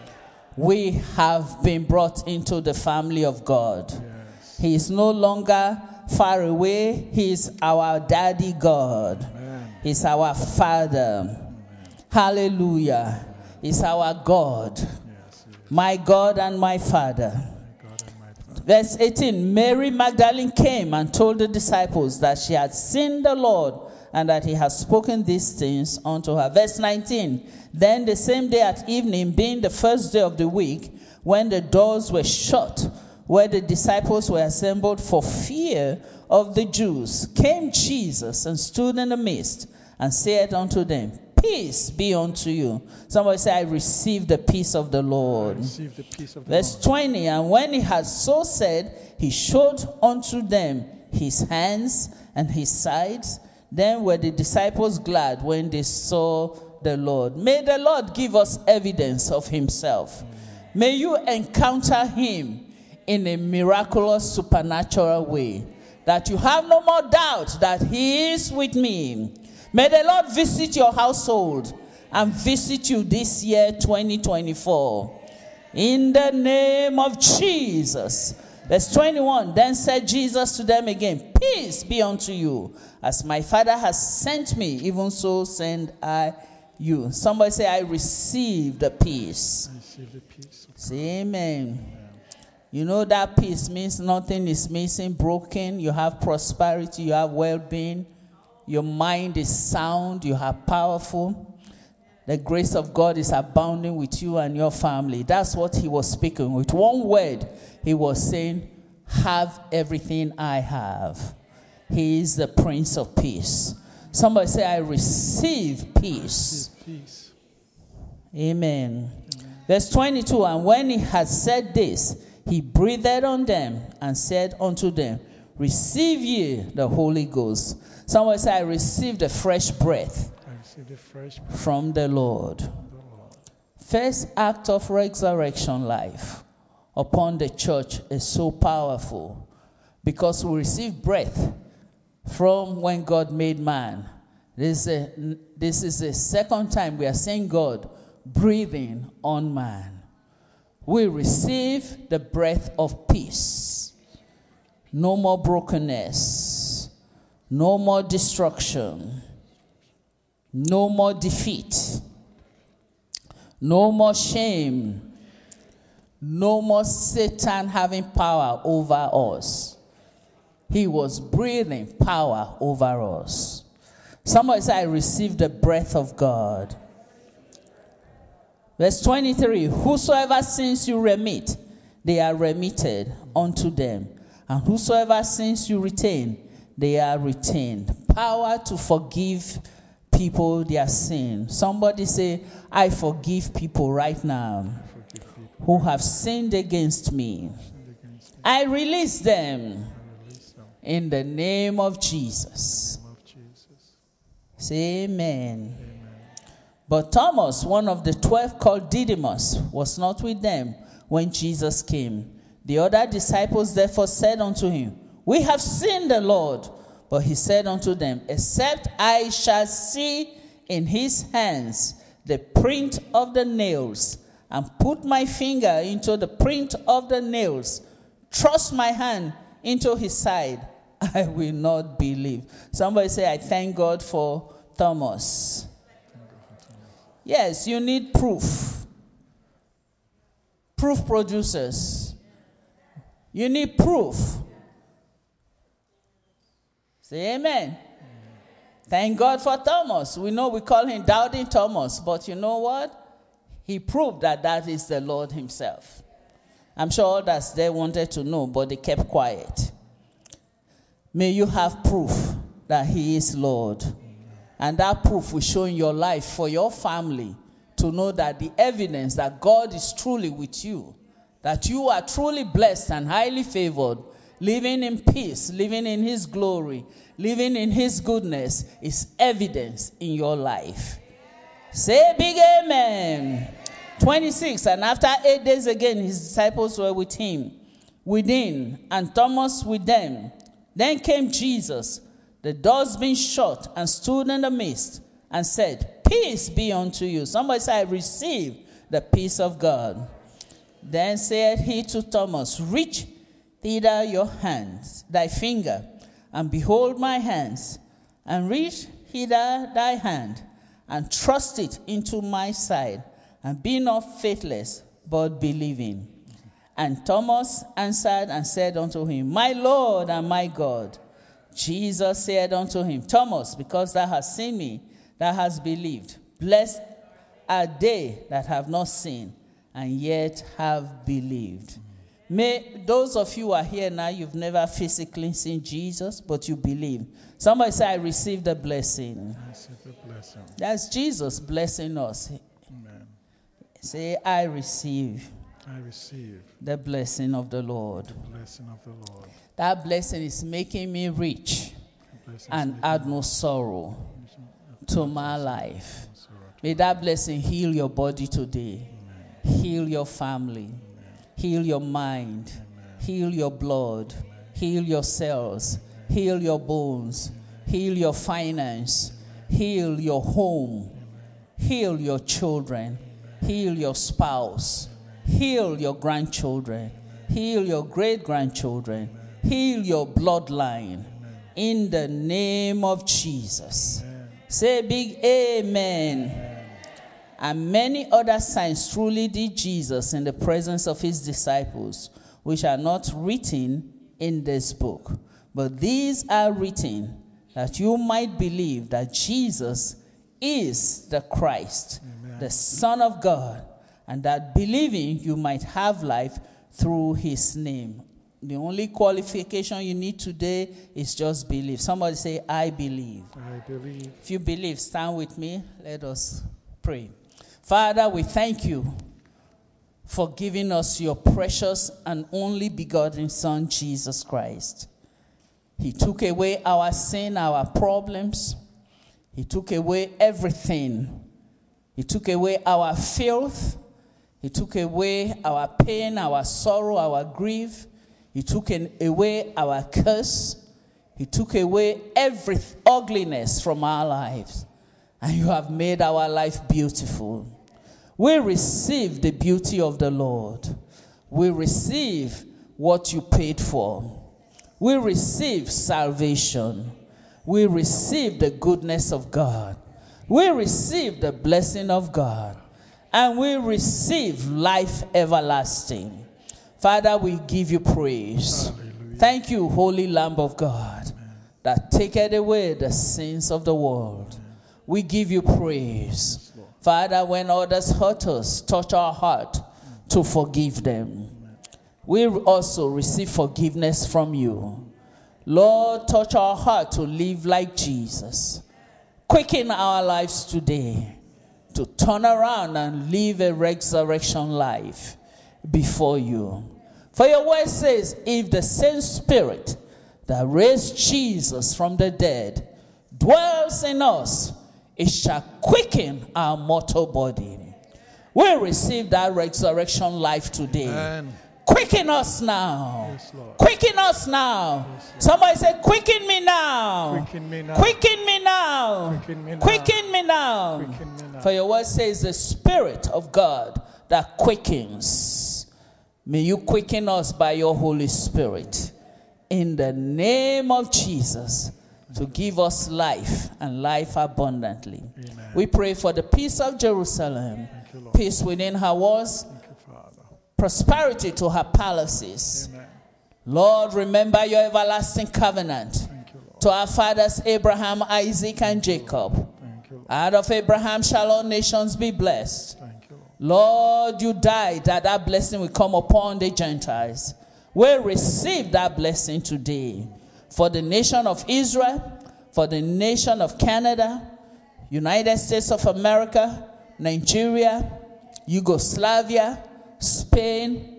We have been brought into the family of God. Yes. He is no longer far away. He is our daddy God. Amen. He's our Father. Amen. Hallelujah. Amen. He's our God. Yes, yes. My God and my Father. My God and my Father. Verse eighteen, Mary Magdalene came and told the disciples that she had seen the Lord, and that he has spoken these things unto her. Verse nineteen, then the same day at evening, being the first day of the week, when the doors were shut, where the disciples were assembled for fear of the Jews, came Jesus and stood in the midst and said unto them, Peace be unto you. Somebody say, I receive the peace of the Lord. I receive the peace of the Verse Lord. twenty, and when he had so said, he showed unto them his hands and his sides. Then were the disciples glad when they saw the Lord. May the Lord give us evidence of himself. Amen. May you encounter him in a miraculous, supernatural way, that you have no more doubt that he is with me. May the Lord visit your household and visit you this year, twenty twenty-four. In the name of Jesus. Verse twenty-one, then said Jesus to them again, Peace be unto you. As my Father has sent me, even so send I you. Somebody say, I receive the peace. I receive the peace. Say amen. Amen. You know that peace means nothing is missing, broken. You have prosperity, you have well-being. Your mind is sound, you are powerful. The grace of God is abounding with you and your family. That's what he was speaking. With one word, he was saying, have everything I have. He is the Prince of Peace. Somebody say, I receive peace. I receive peace. Amen. Amen. Verse twenty-two, and when he had said this, he breathed on them and said unto them, receive ye the Holy Ghost. Someone say, I received a fresh breath, I received a fresh breath from the Lord. from the Lord. First act of resurrection life upon the church is so powerful because we receive breath from when God made man. This is, a, this is the second time we are seeing God breathing on man. We receive the breath of peace. No more brokenness. No more destruction. No more defeat. No more shame. No more Satan having power over us. He was breathing power over us. Somebody say, I received the breath of God. Verse twenty-three, whosoever sins you remit, they are remitted unto them. And whosoever sins you retain, they are retained. Power to forgive people their sin. Somebody say, I forgive people right now People who have sinned against me. against me. I release them I release them in the name of Jesus. in the name of Jesus. Say amen. Amen. But Thomas, one of the twelve called Didymus, was not with them when Jesus came. The other disciples therefore said unto him, we have seen the Lord. But he said unto them, except I shall see in his hands the print of the nails, and put my finger into the print of the nails, thrust my hand into his side, I will not believe. Somebody say, I thank God for Thomas. Yes, you need proof. Proof producers. You need proof. Say amen. Amen. Thank God for Thomas. We know we call him Doubting Thomas, but you know what? He proved that that is the Lord himself. I'm sure others they wanted to know, but they kept quiet. May you have proof that he is Lord. And that proof will show in your life for your family to know that the evidence that God is truly with you, that you are truly blessed and highly favored, living in peace, living in his glory, living in his goodness is evidence in your life. Say a big amen. twenty-six, and after eight days again, his disciples were with him, within, and Thomas with them. Then came Jesus, the doors being shut, and stood in the midst, and said, peace be unto you. Somebody say, I receive the peace of God. Then said he to Thomas, reach thither your hands, thy finger, and behold my hands, and reach hither thy hand, and thrust it into my side, and be not faithless, but believing. And Thomas answered and said unto him, my Lord and my God. Jesus said unto him, Thomas, because thou hast seen me, thou hast believed. Blessed are they that have not seen, and yet have believed. May those of you who are here now, you've never physically seen Jesus, but you believe. Somebody say, I receive the blessing. I receive the blessing. That's Jesus blessing us. Amen. Say, I receive I receive the blessing of the Lord. the blessing of the Lord. That blessing is making me rich The blessing and is add no sorrow making to my life. us sorrow. May that blessing heal your body today. Amen. Heal your family. Amen. Heal your mind. Amen. Heal your blood. Heal your cells. Heal your bones. Heal your finance. Heal your home. Heal your children. Heal your spouse. Heal your grandchildren. Heal your great-grandchildren. Heal your bloodline. In the name of Jesus. Amen. Say a big amen. And many other signs truly did Jesus in the presence of his disciples, which are not written in this book. But these are written that you might believe that Jesus is the Christ, Amen. the Son of God, and that believing you might have life through his name. The only qualification you need today is just believe. Somebody say, I believe. I believe. If you believe, stand with me. Let us pray. Father, we thank you for giving us your precious and only begotten Son, Jesus Christ. He took away our sin, our problems. He took away everything. He took away our filth. He took away our pain, our sorrow, our grief. He took away our curse. He took away every ugliness from our lives. And you have made our life beautiful. We receive the beauty of the Lord. We receive what you paid for. We receive salvation. We receive the goodness of God. We receive the blessing of God. And we receive life everlasting. Father, we give you praise. Hallelujah. Thank you, Holy Lamb of God, Amen. That taketh away the sins of the world. Amen. We give you praise. Yes, Father, when others hurt us, touch our heart Amen. To forgive them. Amen. We also receive forgiveness from you. Lord, touch our heart to live like Jesus. Quicken our lives today to turn around and live a resurrection life before you. For your word says, if the same Spirit that raised Jesus from the dead dwells in us, it shall quicken our mortal body. We receive that resurrection life today. Amen. Quicken us now. Yes, quicken us now. Yes, somebody say, quicken me now. Quicken me now. Quicken me now. Quicken me now. Quicken me now. Quicken me now. For your word says the Spirit of God that quickens. May you quicken us by your Holy Spirit. In the name of Jesus. To give us life and life abundantly. Amen. We pray for the peace of Jerusalem. You, peace within her walls. Prosperity to her palaces. Amen. Lord, remember your everlasting covenant you, to our fathers Abraham, Isaac, and Jacob. You, out of Abraham shall all nations be blessed. You, Lord, you died that that blessing will come upon the Gentiles. We receive that blessing today for the nation of Israel, for the nation of Canada, United States of America, Nigeria, Yugoslavia, Spain,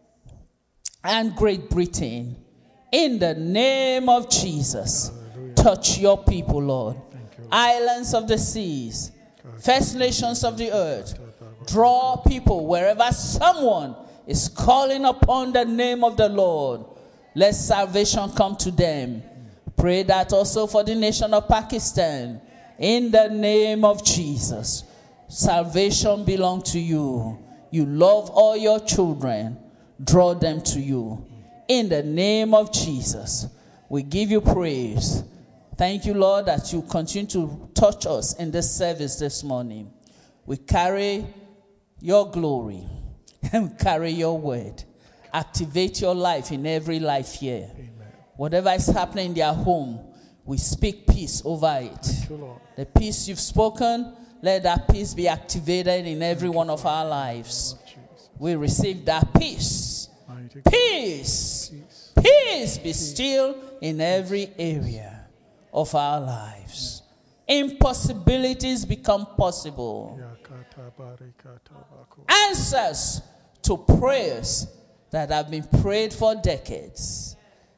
and Great Britain. In the name of Jesus, hallelujah. Touch your people, Lord. You, islands of the seas, first nations of the earth, draw people wherever someone is calling upon the name of the Lord. Let salvation come to them. Pray that also for the nation of Pakistan. In the name of Jesus, salvation belongs to you. You love all your children. Draw them to you. In the name of Jesus, we give you praise. Thank you, Lord, that you continue to touch us in this service this morning. We carry your glory and we carry your word. Activate your life in every life here. Amen. Whatever is happening in their home, we speak peace over it. You, the peace you've spoken, let that peace be activated in every one of our lives. We receive that peace. Peace. Peace be still in every area of our lives. Impossibilities become possible. Answers to prayers that have been prayed for decades.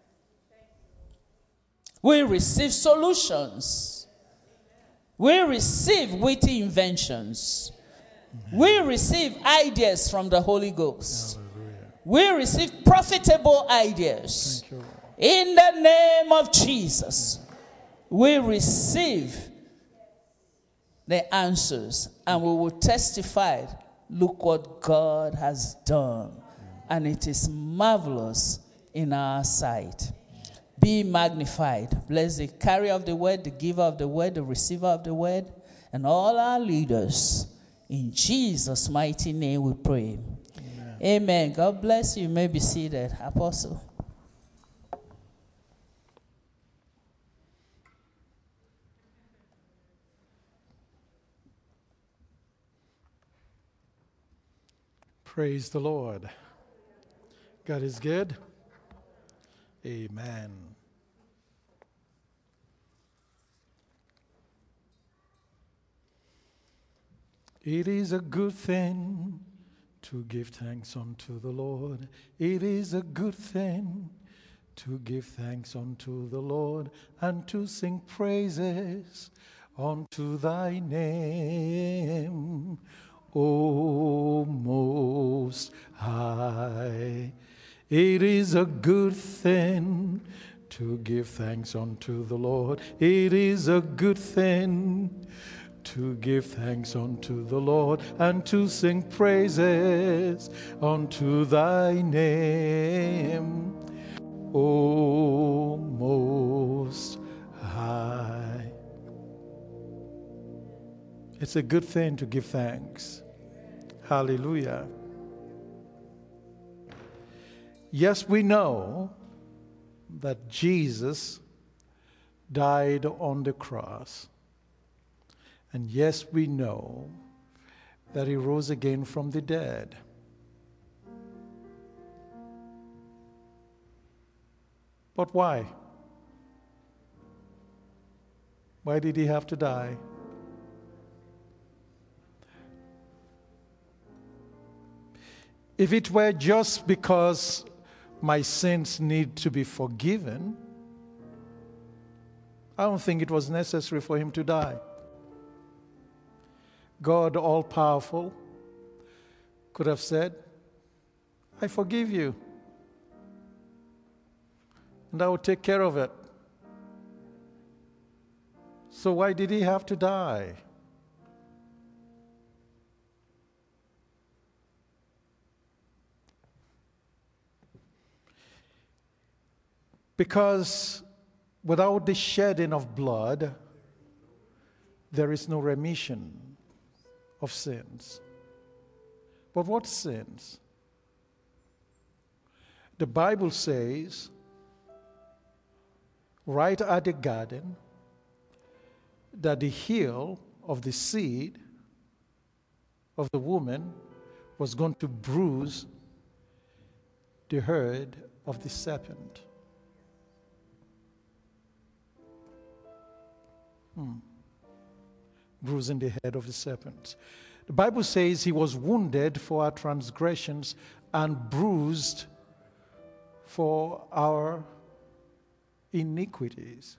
We receive solutions. We receive witty inventions. Amen. We receive ideas from the Holy Ghost. Hallelujah. We receive profitable ideas. Thank you. In the name of Jesus, we receive the answers and we will testify, look what God has done. And it is marvelous in our sight. Be magnified. Bless the carrier of the word, the giver of the word, the receiver of the word, and all our leaders. In Jesus' mighty name we pray. Amen. Amen. God bless you. You may be seated. Apostle. Praise the Lord. God is good. Amen. It is a good thing to give thanks unto the Lord. It is a good thing to give thanks unto the Lord and to sing praises unto thy name, O Most High. It is a good thing to give thanks unto the Lord. It is a good thing to give thanks unto the Lord and to sing praises unto thy name, O Most High. It's a good thing to give thanks. Hallelujah. Yes, we know that Jesus died on the cross. And yes, we know that he rose again from the dead. But why? Why did he have to die? If it were just because my sins need to be forgiven, I don't think it was necessary for him to die. God, all-powerful, could have said, I forgive you, and I will take care of it. So why did he have to die? Because without the shedding of blood, there is no remission of sins. But what sins? The Bible says, right at the garden, that the heel of the seed of the woman was going to bruise the head of the serpent. Hmm. Bruising the head of the serpent. The Bible says he was wounded for our transgressions and bruised for our iniquities.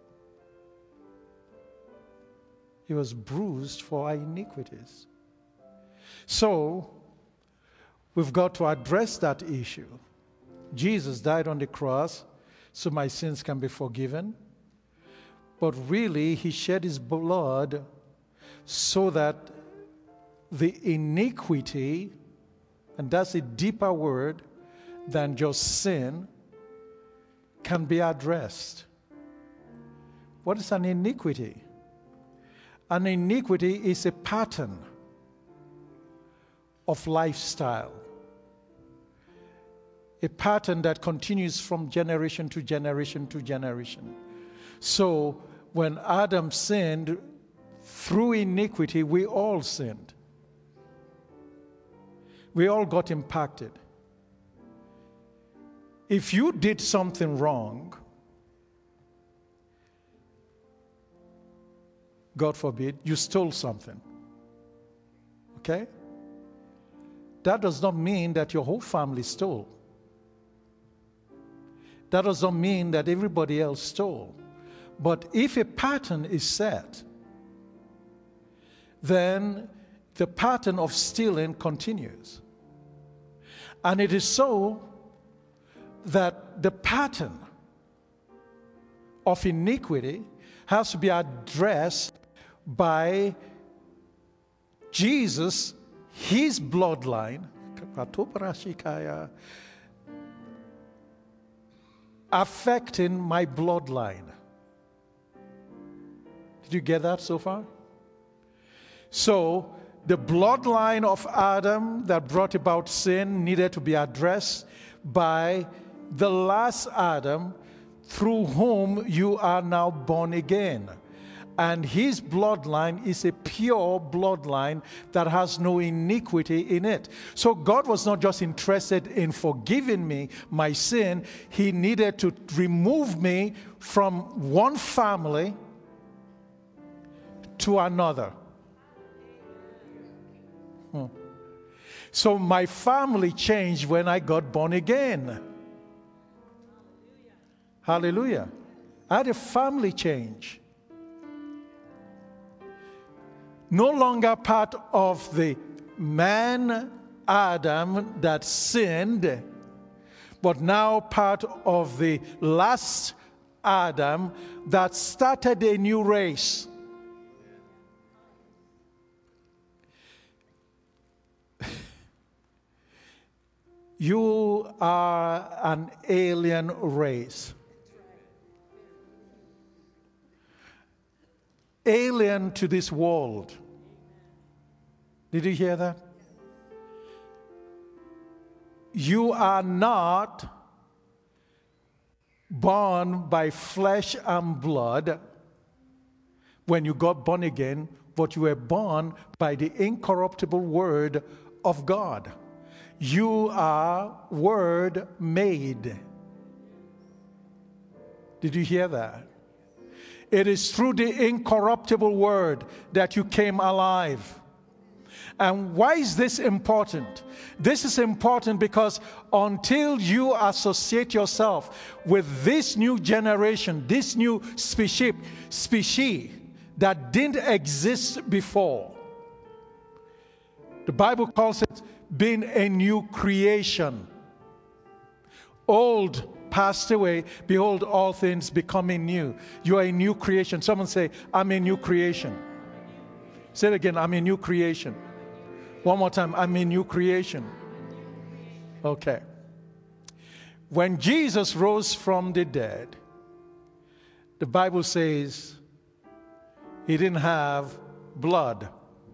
He was bruised for our iniquities. So, we've got to address that issue. Jesus died on the cross so my sins can be forgiven. But really, he shed his blood so that the iniquity, and that's a deeper word than just sin, can be addressed. What is an iniquity? An iniquity is a pattern of lifestyle, a pattern that continues from generation to generation to generation. So when Adam sinned, through iniquity, we all sinned. We all got impacted. If you did something wrong, God forbid, you stole something, okay? That does not mean that your whole family stole. That does not mean that everybody else stole. But if a pattern is set, then the pattern of stealing continues. And it is so that the pattern of iniquity has to be addressed by Jesus, his bloodline, affecting my bloodline. Did you get that so far? So, the bloodline of Adam that brought about sin needed to be addressed by the last Adam, through whom you are now born again. And his bloodline is a pure bloodline that has no iniquity in it. So God was not just interested in forgiving me my sin. He needed to remove me from one family to another. So my family changed when I got born again. Hallelujah. I had a family change. No longer part of the man Adam that sinned, but now part of the last Adam that started a new race. You are an alien race. Alien to this world. Did you hear that? You are not born by flesh and blood when you got born again, but you were born by the incorruptible word of God. You are word made. Did you hear that? It is through the incorruptible word that you came alive. And why is this important? This is important because until you associate yourself with this new generation, this new species, species that didn't exist before, the Bible calls it being a new creation. Old passed away, behold, all things becoming new. You are a new creation. Someone say, I'm a new creation. Say it again, I'm a new creation. One more time, I'm a new creation. Okay. When Jesus rose from the dead, the Bible says he didn't have blood.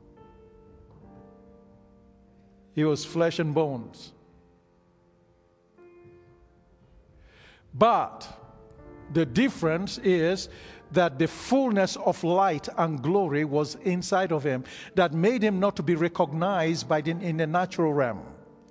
He was flesh and bones. But the difference is that the fullness of light and glory was inside of him that made him not to be recognized by the, in the natural realm.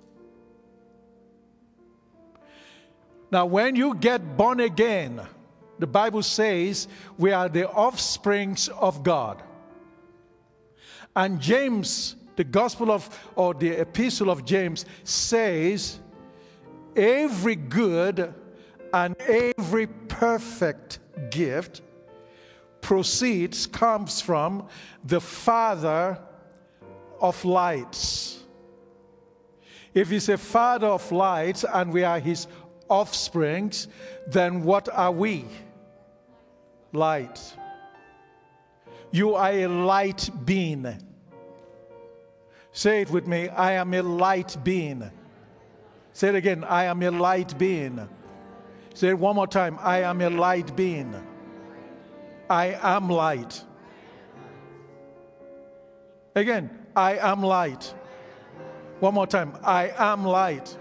Now, when you get born again, the Bible says we are the offsprings of God. And James, the Gospel of, or the Epistle of James says, every good and every perfect gift proceeds, comes from the Father of lights. If he's a Father of lights and we are his offsprings, then what are we? Light. You are a light being. Say it with me. I am a light being. Say it again. I am a light being. Say it one more time. I am a light being. I am light. Again. I am light. One more time. I am light.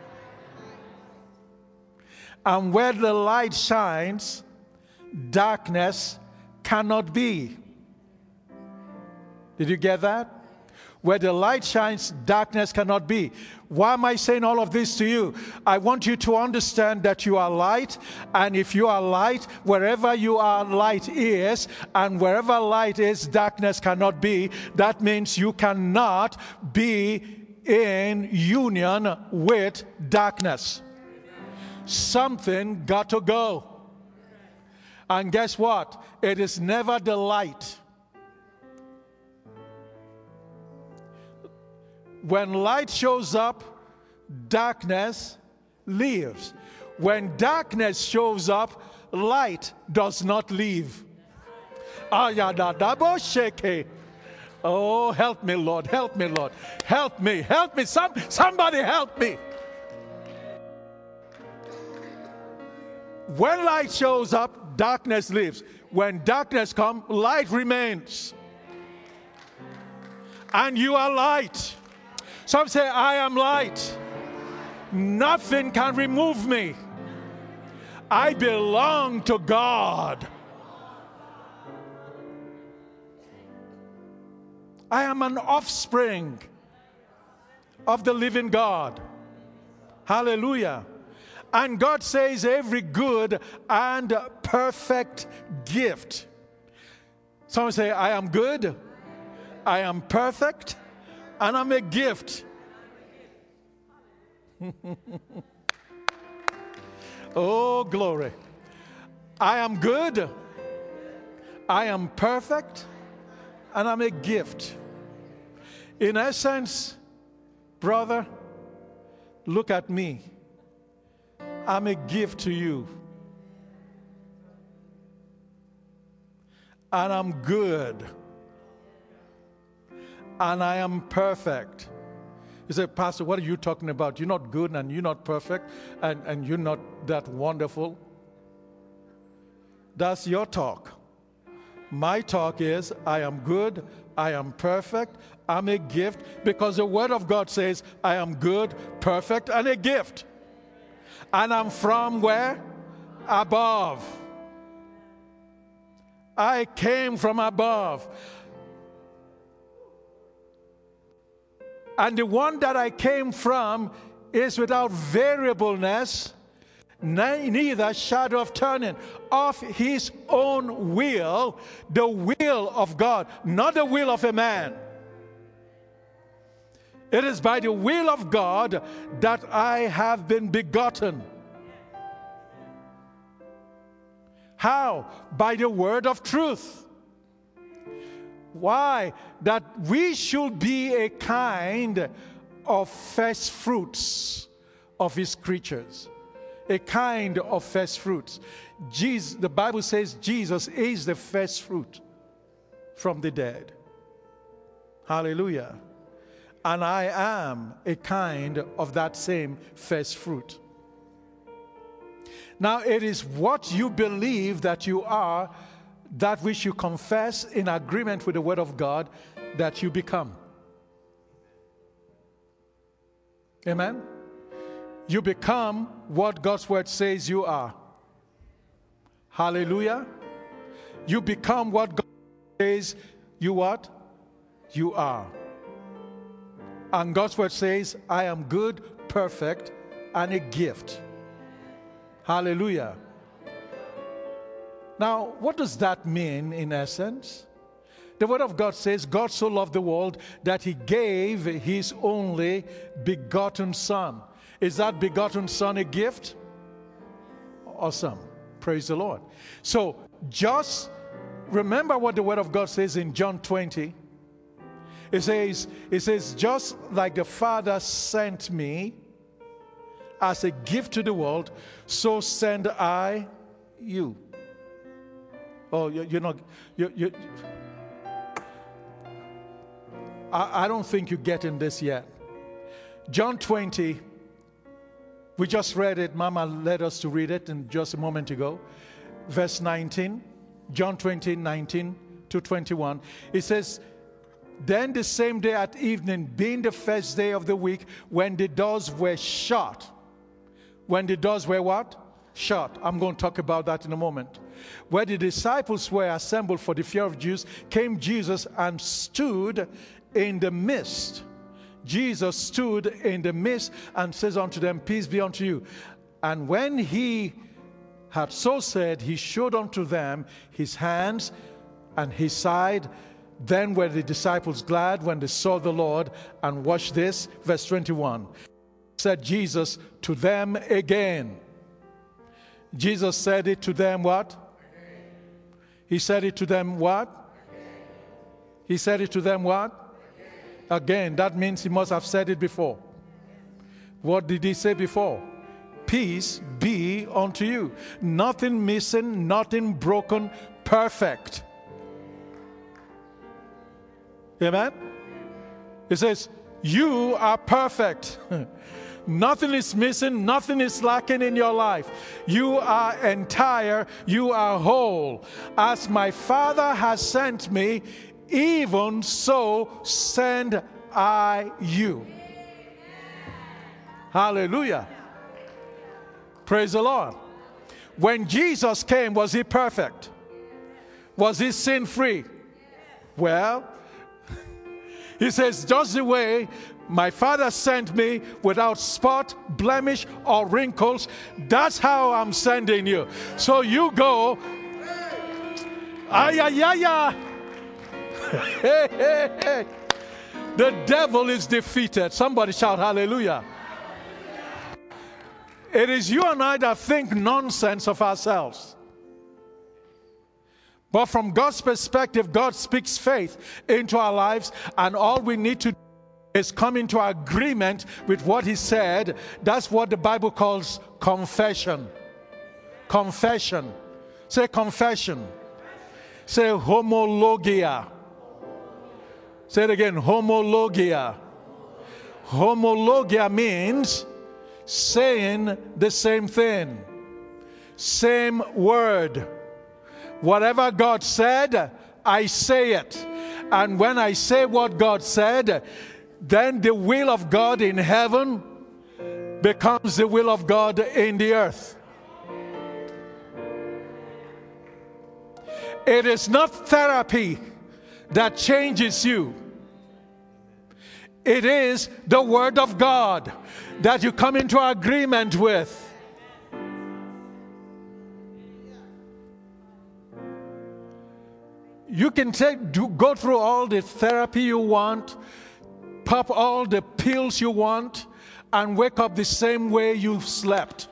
And where the light shines, darkness cannot be. Did you get that? Where the light shines, darkness cannot be. Why am I saying all of this to you? I want you to understand that you are light, and if you are light, wherever you are, light is, and wherever light is, darkness cannot be. That means you cannot be in union with darkness. Something got to go. And guess what? It is never the light. When light shows up, darkness leaves. When darkness shows up, light does not leave. Oh, help me, Lord. Help me, Lord. Help me. Help me. Some, somebody help me. When light shows up, darkness leaves. When darkness comes, light remains. And you are light. Some say, I am light. Nothing can remove me. I belong to God. I am an offspring of the living God. Hallelujah. And God says every good and perfect gift. Someone say, I am good. I am perfect. And I'm a gift. Oh, glory. I am good. I am perfect. And I'm a gift. In essence, brother, look at me. I'm a gift to you. And I'm good. And I am perfect. You say, Pastor, what are you talking about? You're not good and you're not perfect and, and you're not that wonderful. That's your talk. My talk is, I am good, I am perfect, I'm a gift, because the Word of God says, I am good, perfect, and a gift. And I'm from where? Above. I came from above. And the one that I came from is without variableness, neither shadow of turning, of his own will, the will of God, not the will of a man. It is by the will of God that I have been begotten. How? By the word of truth. Why? That we should be a kind of first fruits of his creatures. A kind of first fruits. Jesus, the Bible says Jesus is the first fruit from the dead. Hallelujah. And I am a kind of that same first fruit. Now, it is what you believe that you are, that which you confess in agreement with the Word of God, that you become. Amen? You become what God's Word says you are. Hallelujah. You become what God says you what? You are. And God's Word says, I am good, perfect, and a gift. Hallelujah. Now, what does that mean in essence? The Word of God says, God so loved the world that he gave his only begotten Son. Is that begotten Son a gift? Awesome. Praise the Lord. So, just remember what the Word of God says in John twenty. It says, it says, just like the Father sent me as a gift to the world, so send I you. Oh, you're not, you're, you're, I, I don't think you're getting this yet. John twenty, we just read it. Mama led us to read it in just a moment ago. Verse nineteen, John twenty, nineteen to twenty-one. It says, then the same day at evening, being the first day of the week, when the doors were shut. When the doors were what? Shut. I'm going to talk about that in a moment. Where the disciples were assembled for the fear of Jews, came Jesus and stood in the midst. Jesus stood in the midst and says unto them, peace be unto you. And when he had so said, he showed unto them his hands and his side. Then were the disciples glad when they saw the Lord. And watch this, verse twenty-one. Said Jesus to them again. Jesus said it to them what? He said it to them what? He said it to them what? Again. That means he must have said it before. What did he say before? Peace be unto you. Nothing missing, nothing broken, perfect. Amen? It says, you are perfect. Nothing is missing, nothing is lacking in your life. You are entire, you are whole. As my Father has sent me, even so send I you. Hallelujah. Praise the Lord. When Jesus came, was he perfect? Was he sin-free? Well, he says, just the way my Father sent me without spot, blemish, or wrinkles, that's how I'm sending you. So you go, ay, ay, ay, ay. Hey, hey, hey. The devil is defeated. Somebody shout hallelujah. It is you and I that think nonsense of ourselves. But from God's perspective, God speaks faith into our lives, and all we need to do is come into agreement with what He said. That's what the Bible calls confession. Confession. Say confession. Say homologia. Say it again, homologia. Homologia means saying the same thing, same word. Whatever God said, I say it. And when I say what God said, then the will of God in heaven becomes the will of God in the earth. It is not therapy that changes you. It is the Word of God that you come into agreement with. You can take, do, go through all the therapy you want, pop all the pills you want, and wake up the same way you slept.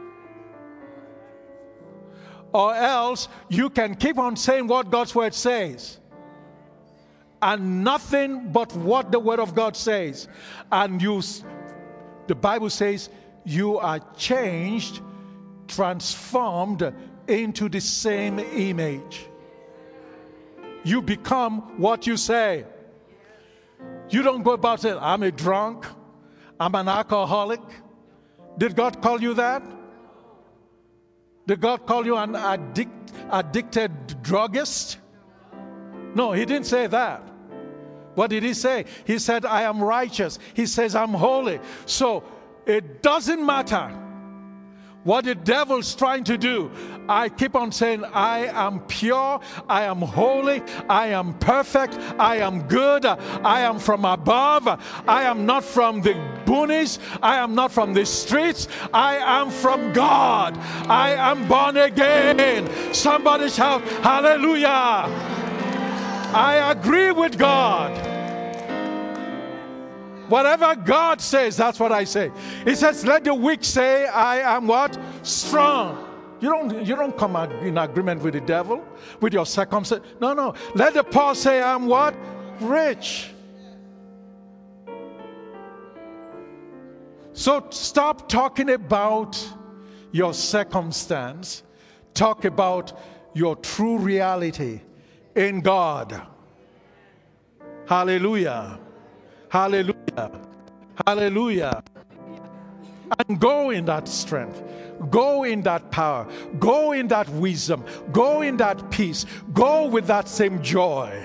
Or else you can keep on saying what God's Word says, and nothing but what the Word of God says. And you, the Bible says, you are changed, transformed into the same image. You become what you say. You don't go about saying, I'm a drunk, I'm an alcoholic. Did God call you that? Did God call you an addict, addicted druggist? No, He didn't say that. What did He say? He said, I am righteous. He says, I'm holy. So it doesn't matter what the devil's trying to do. I keep on saying, I am pure, I am holy, I am perfect, I am good, I am from above, I am not from the boonies, I am not from the streets, I am from God. I am born again. Somebody shout, hallelujah. I agree with God. Whatever God says, that's what I say. He says, let the weak say, I am what? Strong. You don't, you don't come in agreement with the devil, with your circumstance. No, no. Let the poor say, I'm what? Rich. So stop talking about your circumstance. Talk about your true reality in God. Hallelujah. Hallelujah. Hallelujah. And go in that strength. Go in that power. Go in that wisdom. Go in that peace. Go with that same joy.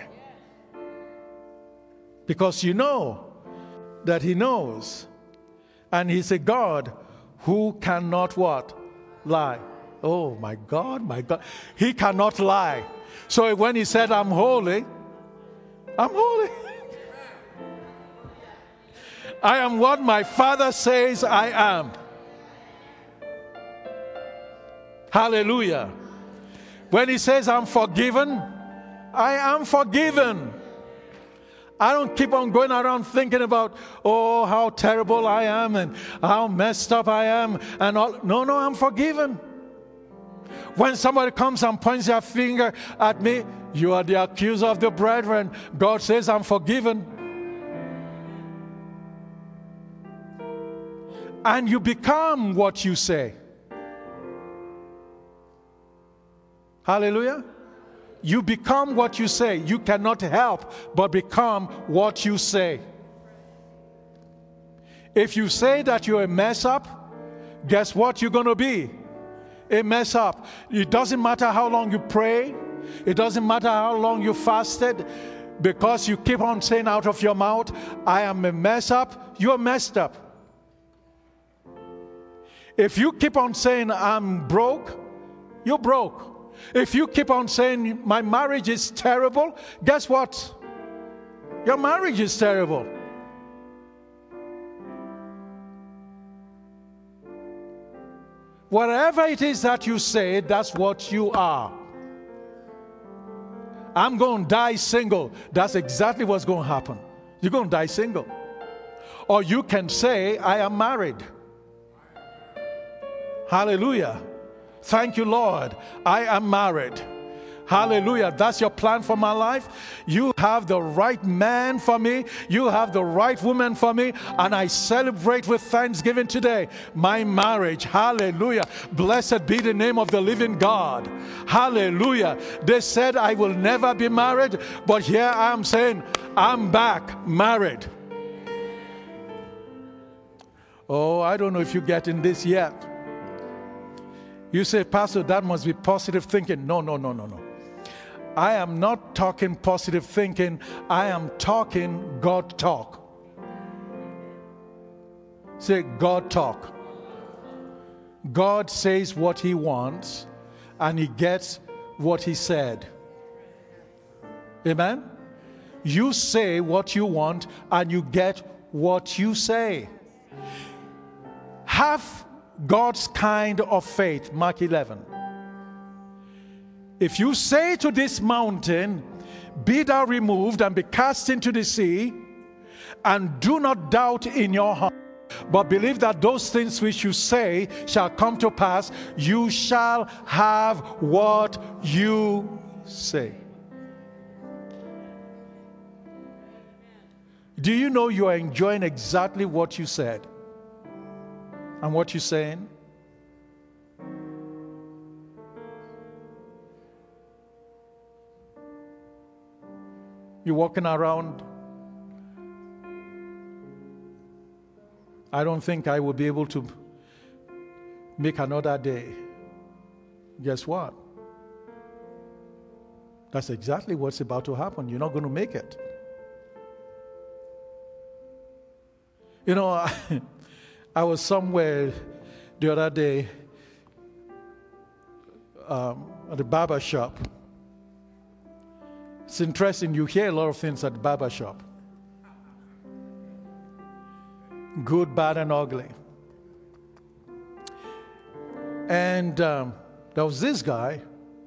Because you know that He knows. And He's a God who cannot what? Lie. Oh my God, my God. He cannot lie. So when He said, I'm holy, I'm holy. I am what my Father says I am. Hallelujah. When He says I'm forgiven, I am forgiven. I don't keep on going around thinking about, oh, how terrible I am and how messed up I am and all. No, no, I'm forgiven. When somebody comes and points their finger at me, you are the accuser of the brethren. God says I'm forgiven. And you become what you say. Hallelujah. You become what you say. You cannot help but become what you say. If you say that you're a mess up, guess what you're going to be? A mess up. It doesn't matter how long you pray. It doesn't matter how long you fasted. Because you keep on saying out of your mouth, I am a mess up, you're messed up. If you keep on saying I'm broke, you're broke. If you keep on saying my marriage is terrible, guess what? Your marriage is terrible. Whatever it is that you say, that's what you are. I'm going to die single. That's exactly what's going to happen. You're going to die single. Or you can say, I am married. Hallelujah. Thank you, Lord. I am married. Hallelujah. That's your plan for my life. You have the right man for me. You have the right woman for me. And I celebrate with thanksgiving today my marriage. Hallelujah. Blessed be the name of the living God. Hallelujah. They said I will never be married, but here I am saying I'm back married. Oh, I don't know if you're getting this yet. You say, Pastor, that must be positive thinking. No, no, no, no, no. I am not talking positive thinking. I am talking God talk. Say God talk. God says what he wants and he gets what he said. Amen? You say what you want and you get what you say. Have God's kind of faith. Mark eleven. If you say to this mountain, be thou removed and be cast into the sea, and do not doubt in your heart, but believe that those things which you say shall come to pass, you shall have what you say. Do you know you are enjoying exactly what you said and what you're saying? You're walking around. I don't think I will be able to make another day. Guess what? That's exactly what's about to happen. You're not going to make it. You know, I, I was somewhere the other day um, at the barber shop. It's interesting, you hear a lot of things at the barber shop. Good, bad, and ugly. And um, there was this guy.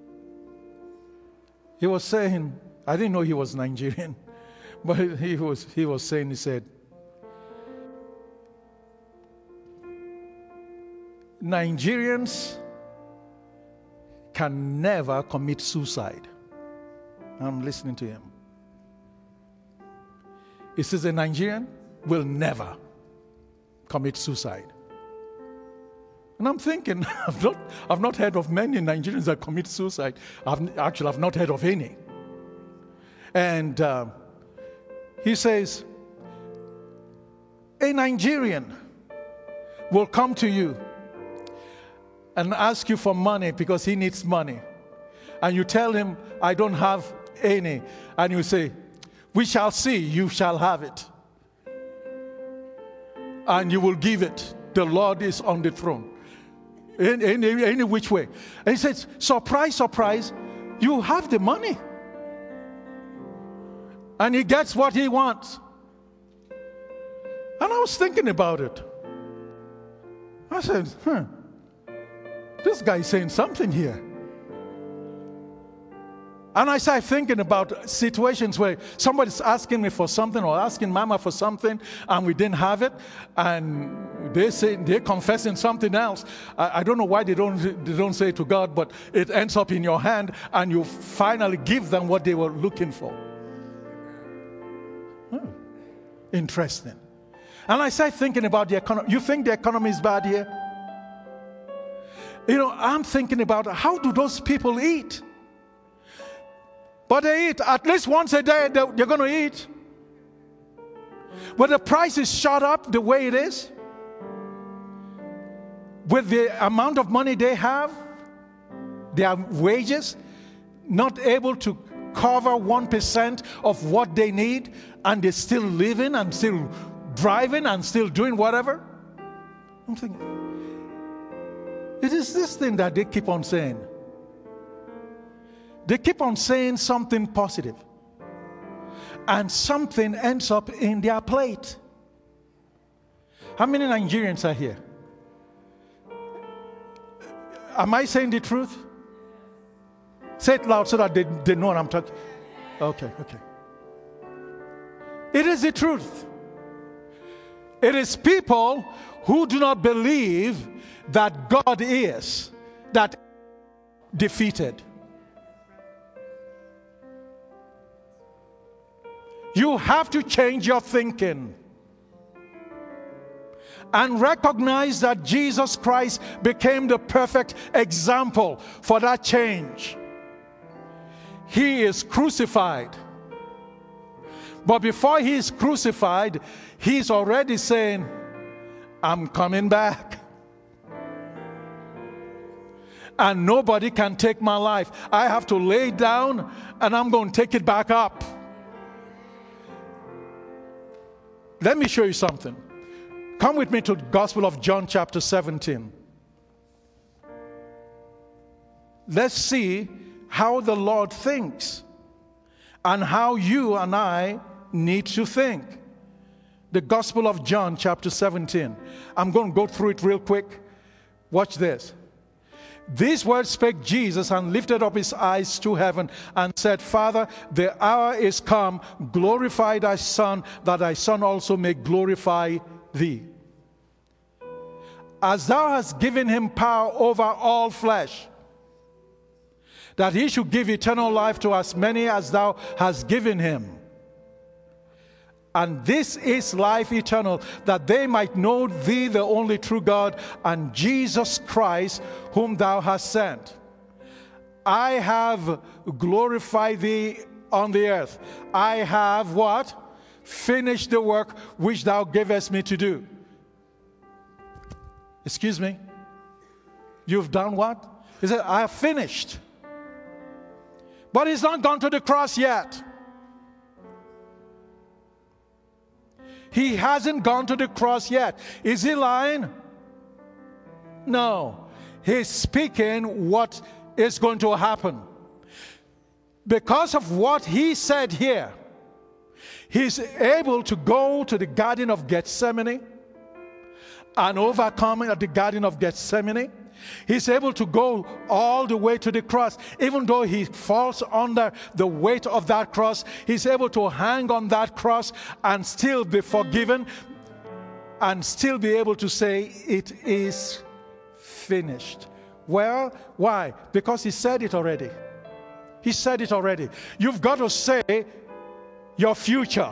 He was saying, I didn't know he was Nigerian, but he was, he was saying, he said, Nigerians can never commit suicide. I'm listening to him. He says a Nigerian will never commit suicide. And I'm thinking, I've not, I've not heard of many Nigerians that commit suicide. I've, actually, I've not heard of any. And uh, he says, a Nigerian will come to you and ask you for money because he needs money. And you tell him, I don't have any. And you say, we shall see, you shall have it. And you will give it. The Lord is on the throne. In any, any which way. And he says, surprise, surprise, you have the money. And he gets what he wants. And I was thinking about it. I said, huh, this guy is saying something here. And I started thinking about situations where somebody's asking me for something or asking Mama for something and we didn't have it, and they say they're confessing something else. I, I don't know why they don't they don't say it to God, but it ends up in your hand and you finally give them what they were looking for. Hmm. Interesting. And I started thinking about the economy. You think the economy is bad here? You know, I'm thinking about how do those people eat? But they eat at least once a day. They're, they're going to eat. But the price is shot up the way it is, with the amount of money they have, their wages, not able to cover one percent of what they need, and they're still living and still driving and still doing whatever. I'm thinking, it is this thing that they keep on saying. They keep on saying something positive, and something ends up in their plate. How many Nigerians are here? Am I saying the truth? Say it loud so that they, they know what I'm talking. Okay, okay. It is the truth. It is people who do not believe that God is that defeated. You have to change your thinking and recognize that Jesus Christ became the perfect example for that change. He is crucified. But before he is crucified, he's already saying, I'm coming back. And nobody can take my life. I have to lay down and I'm going to take it back up. Let me show you something. Come with me to the Gospel of John chapter seventeen. Let's see how the Lord thinks and how you and I need to think. The Gospel of John chapter seventeen. I'm going to go through it real quick. Watch this. These words spake Jesus and lifted up his eyes to heaven and said, Father, the hour is come. Glorify thy Son, that thy Son also may glorify thee. As thou hast given him power over all flesh, that he should give eternal life to as many as thou hast given him. And this is life eternal, that they might know thee, the only true God, and Jesus Christ, whom thou hast sent. I have glorified thee on the earth. I have what? Finished the work which thou gavest me to do. Excuse me? You've done what? He said, I have finished. But he's not gone to the cross yet. He hasn't gone to the cross yet. Is he lying? No. He's speaking what is going to happen. Because of what he said here, he's able to go to the Garden of Gethsemane and overcome at the Garden of Gethsemane. He's able to go all the way to the cross. Even though he falls under the weight of that cross, he's able to hang on that cross and still be forgiven and still be able to say, it is finished. Well, why? Because he said it already. He said it already. You've got to say your future.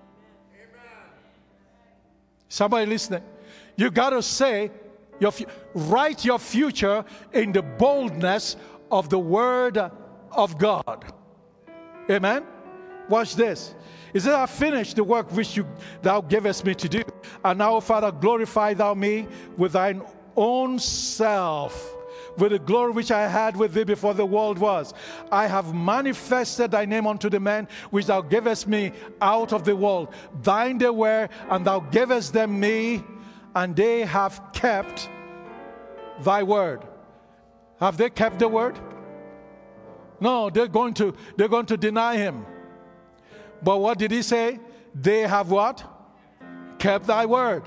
Somebody listening? You've got to say Your, write your future in the boldness of the Word of God. Amen? Watch this. He said, I finished the work which you, thou gavest me to do. And now, Father, glorify thou me with thine own self, with the glory which I had with thee before the world was. I have manifested thy name unto the men which thou gavest me out of the world. Thine they were, and thou gavest them me, and they have kept thy word. Have they kept the word? No, they're going to they're going to deny him. But what did he say? They have what? Kept thy word.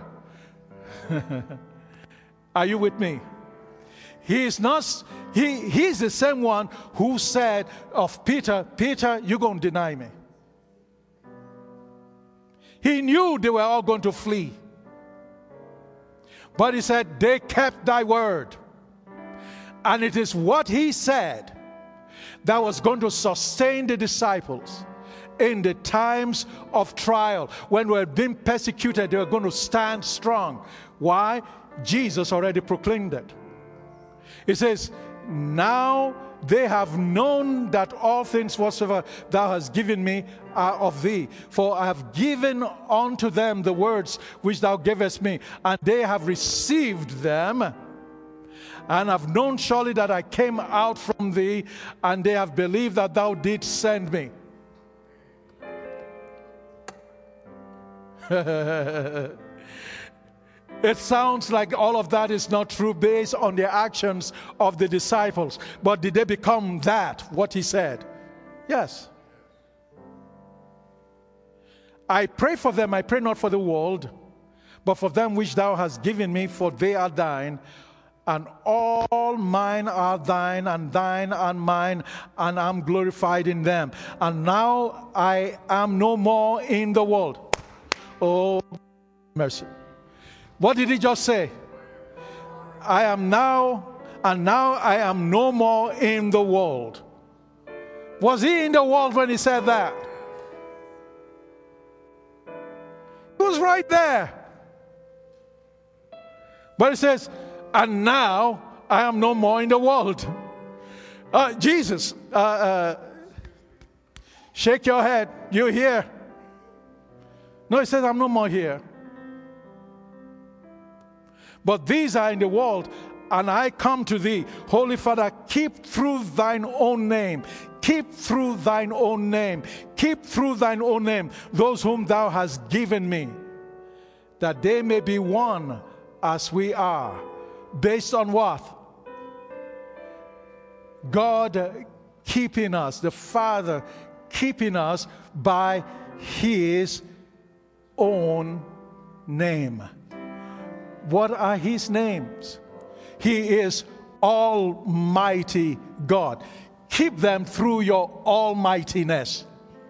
Are you with me? He is not he he's the same one who said of Peter, Peter, you're going to deny me. He knew they were all going to flee. But he said, they kept thy word. And it is what he said that was going to sustain the disciples in the times of trial. When we were being persecuted, they were going to stand strong. Why? Jesus already proclaimed it. He says, now they have known that all things whatsoever thou hast given me are of thee. For I have given unto them the words which thou gavest me, and they have received them, and have known surely that I came out from thee, and they have believed that thou didst send me. It sounds like all of that is not true based on the actions of the disciples. But did they become that, what he said? Yes. I pray for them, I pray not for the world, but for them which thou hast given me, for they are thine, and all mine are thine, and thine and mine, and I'm glorified in them. And now I am no more in the world. Oh, mercy. What did he just say? I am now, and now I am no more in the world. Was he in the world when he said that? He was right there. But he says, and now I am no more in the world. Uh, Jesus, uh, uh, shake your head. You're here. No, he says, I'm no more here. But these are in the world, and I come to thee. Holy Father, keep through thine own name. Keep through thine own name. Keep through thine own name those whom thou hast given me, that they may be one as we are. Based on what? God keeping us, the Father keeping us by his own name. What are his names? He is Almighty God. Keep them through your almightiness.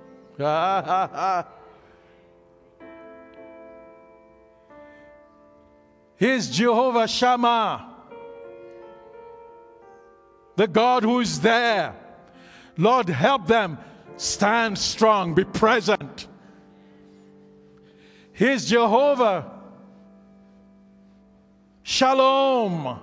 He is Jehovah Shammah, the God who is there. Lord, help them stand strong, be present. He is Jehovah Shalom.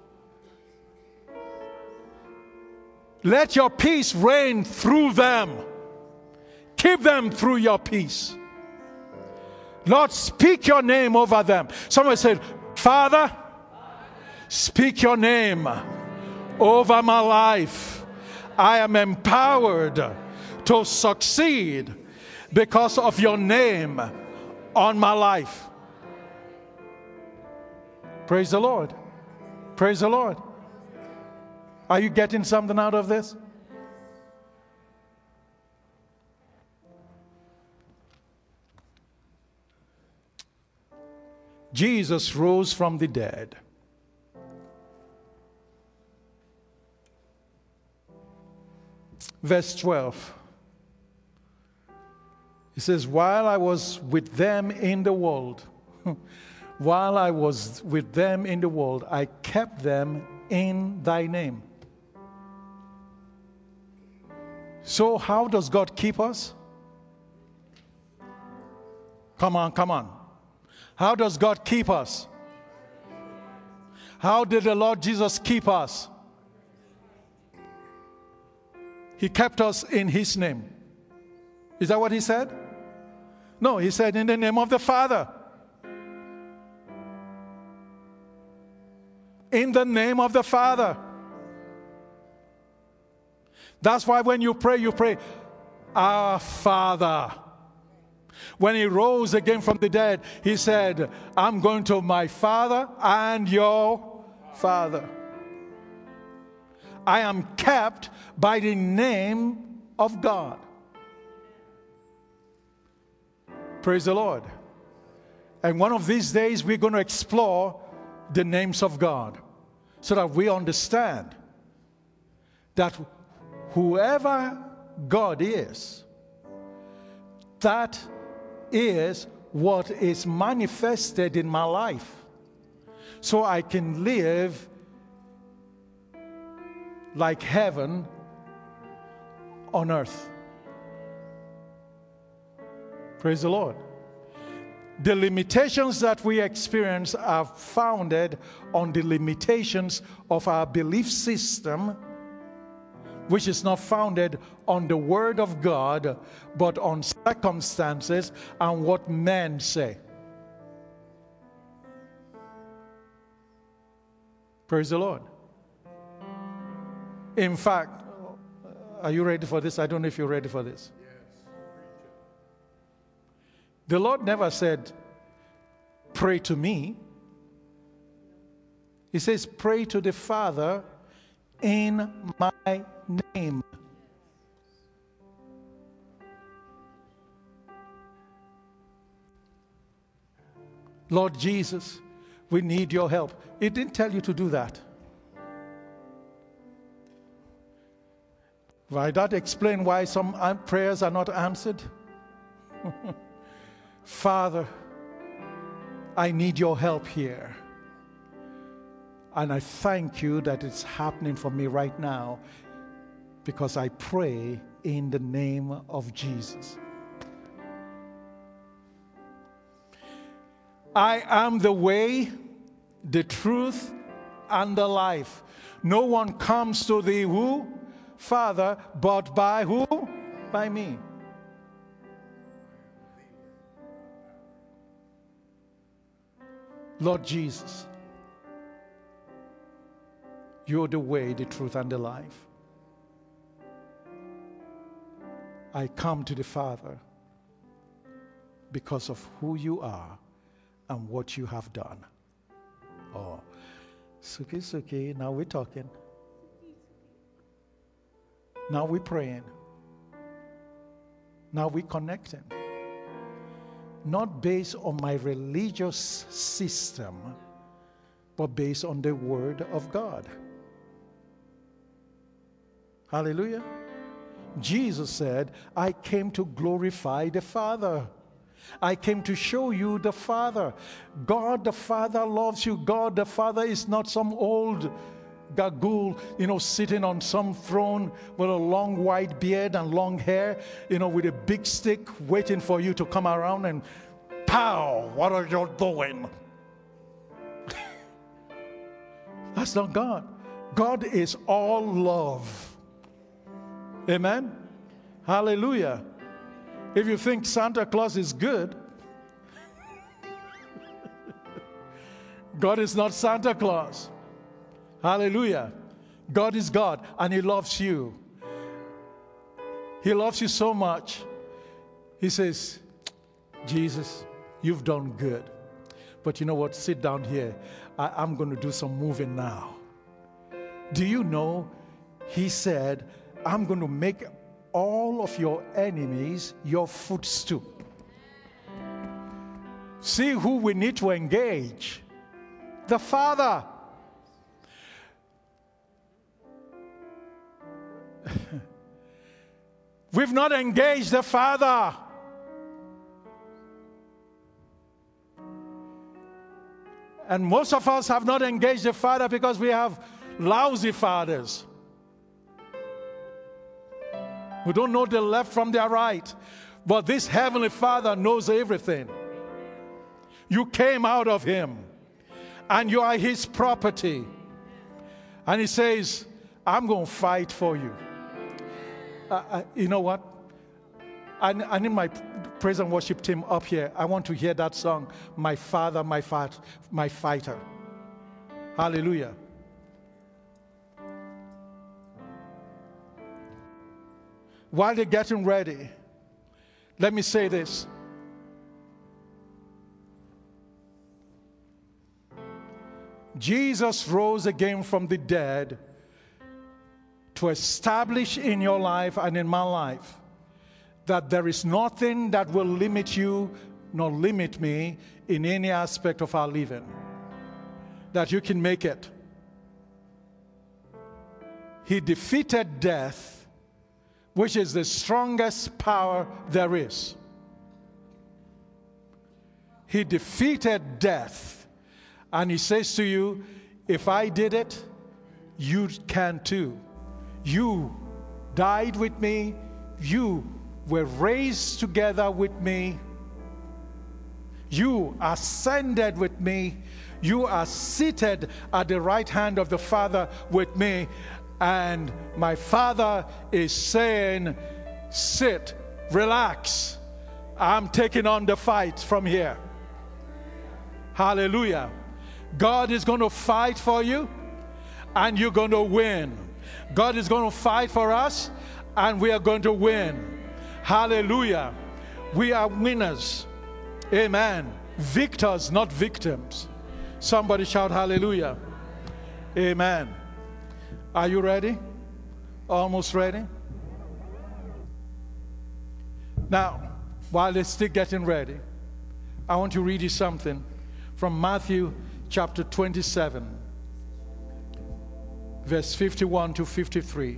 Let your peace reign through them. Keep them through your peace. Lord, speak your name over them. Someone said, Father, speak your name over my life. I am empowered to succeed because of your name on my life. Praise the Lord. Praise the Lord. Are you getting something out of this? Jesus rose from the dead. Verse twelve. He says, while I was with them in the world, while I was with them in the world, I kept them in thy name. So how does God keep us? Come on, come on. How does God keep us? How did the Lord Jesus keep us? He kept us in his name. Is that what he said? No, he said in the name of the Father. In the name of the Father. That's why when you pray, you pray, Our Father. When he rose again from the dead, he said, I'm going to my Father and your Father. I am kept by the name of God. Praise the Lord. And one of these days, we're going to explore the names of God so that we understand that whoever God is, that is what is manifested in my life, so I can live like heaven on earth. Praise the Lord. The limitations that we experience are founded on the limitations of our belief system, which is not founded on the Word of God, but on circumstances and what men say. Praise the Lord. In fact, are you ready for this? I don't know if you're ready for this. The Lord never said, pray to me. He says, pray to the Father in my name. Lord Jesus, We need your help. It didn't tell you to do that. Why that explain why some prayers are not answered? Father, I need your help here. And I thank you that it's happening for me right now, because I pray in the name of Jesus. I am the way, the truth, and the life. No one comes to thee, who? Father, but by who? By me. Lord Jesus, you're the way, the truth, and the life. I come to the Father because of who you are and what you have done. Oh, Suki, Suki, now we're talking. Now we're praying. Now we're connecting. Not based on my religious system, but based on the Word of God. Hallelujah. Jesus said, I came to glorify the Father. I came to show you the Father. God the Father loves you. God the Father is not some old gagool, you know, sitting on some throne with a long white beard and long hair, you know, with a big stick waiting for you to come around and pow, what are you doing? That's not God. God is all love. Amen? Hallelujah. If you think Santa Claus is good, God is not Santa Claus. Hallelujah. God is God, and He loves you. He loves you so much. He says, Jesus, you've done good. But you know what? Sit down here. I, I'm going to do some moving now. Do you know, He said, I'm going to make all of your enemies your footstool. See who we need to engage. The Father. We've not engaged the Father. And most of us have not engaged the Father because we have lousy fathers. We don't know the left from the right. But this Heavenly Father knows everything. You came out of Him. And you are His property. And He says, I'm going to fight for you. Uh, uh, you know what? I, I need my praise and worship team up here. I want to hear that song, My Father, My, Fat, My Fighter. Hallelujah. While they're getting ready, let me say this. Jesus rose again from the dead to establish in your life and in my life that there is nothing that will limit you nor limit me in any aspect of our living. That you can make it. He defeated death, which is the strongest power there is. He defeated death. And He says to you, if I did it, you can too. You died with me. You were raised together with me. You ascended with me. You are seated at the right hand of the Father with me. And my Father is saying, sit, relax. I'm taking on the fight from here. Hallelujah. God is going to fight for you, and you're going to win. God is going to fight for us, and we are going to win. Hallelujah. We are winners. Amen. Victors, not victims. Somebody shout hallelujah. Amen. Are you ready? Almost ready? Now, while they're still getting ready, I want to read you something from Matthew chapter twenty-seven, verse fifty-one to fifty-three.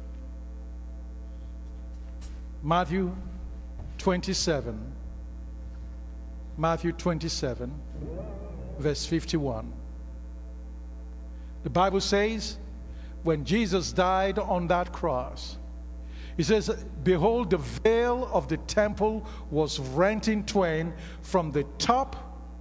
Matthew twenty-seven, Matthew twenty-seven, verse fifty-one. The Bible says, when Jesus died on that cross, he says, behold, the veil of the temple was rent in twain from the top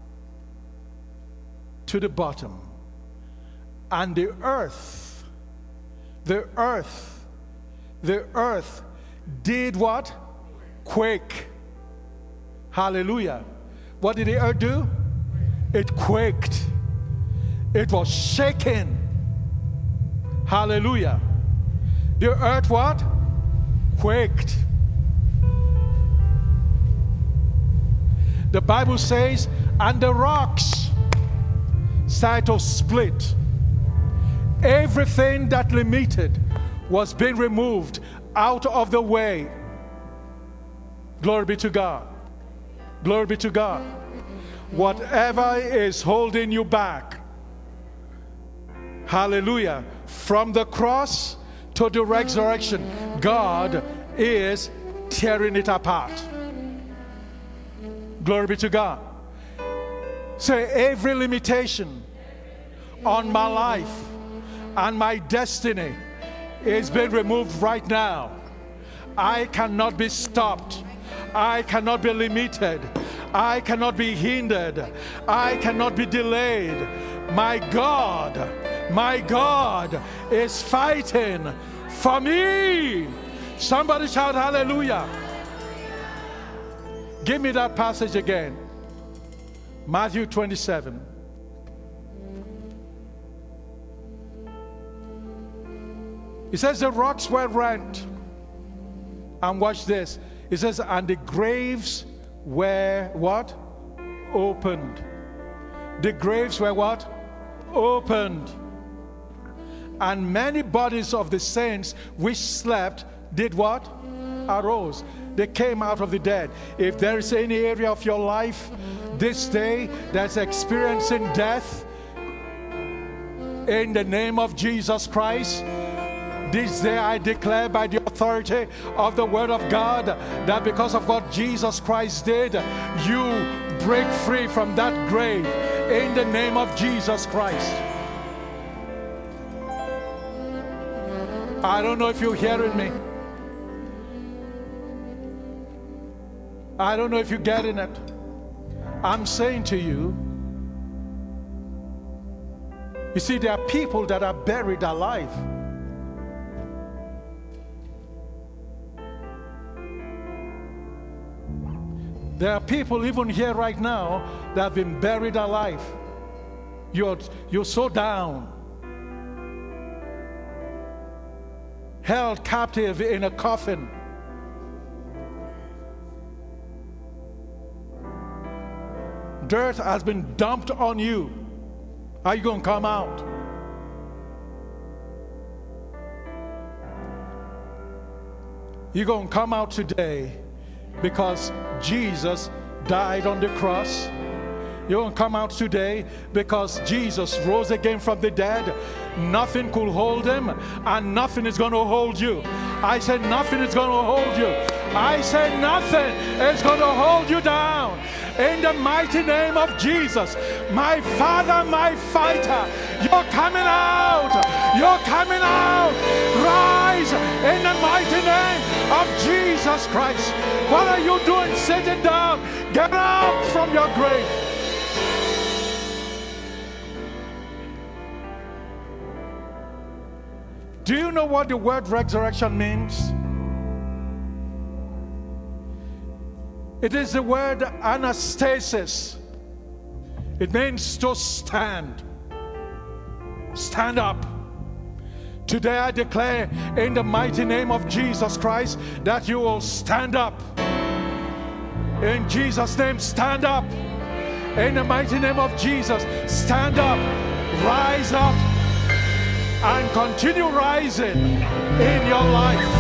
to the bottom. And the earth, the earth, the earth did what? Quake. Hallelujah. What did the earth do? It quaked. It was shaken. Hallelujah. The earth what? Quaked. The Bible says, and the rocks started to split. Everything that limited was being removed out of the way. Glory be to God. Glory be to God. Whatever is holding you back, hallelujah, from the cross to the resurrection, God is tearing it apart. Glory be to God. Say, every limitation on my life and my destiny is being removed right now. I cannot be stopped. I cannot be limited. I cannot be hindered. I cannot be delayed. My God, my God is fighting for me. Somebody shout hallelujah. Give me that passage again. Matthew twenty-seven. It says the rocks were rent. And watch this. It says, and the graves were what? Opened. The graves were what? Opened. And many bodies of the saints which slept did what? Arose. They came out of the dead. If there is any area of your life this day that's experiencing death, in the name of Jesus Christ, this day I declare by the authority of the Word of God that because of what Jesus Christ did, you break free from that grave in the name of Jesus Christ. I don't know if you're hearing me. I don't know if you're getting it. I'm saying to you, you see, there are people that are buried alive. There are people even here right now that have been buried alive. You're, you're so down, held captive in a coffin. Dirt has been dumped on you. Are you going to come out? You're going to come out today because Jesus died on the cross. You're going to come out today because Jesus rose again from the dead. Nothing could hold him, and nothing is going to hold you. I said nothing is going to hold you. I said nothing is going to hold you down. In the mighty name of Jesus, my Father, my fighter, you're coming out. You're coming out. Rise in the mighty name of Jesus Christ. What are you doing sitting down? Get up from your grave. Do you know what the word resurrection means? It is the word anastasis. It means to stand. Stand up. Today I declare in the mighty name of Jesus Christ that you will stand up. In Jesus' name, stand up. In the mighty name of Jesus, stand up. Rise up. And continue rising in your life.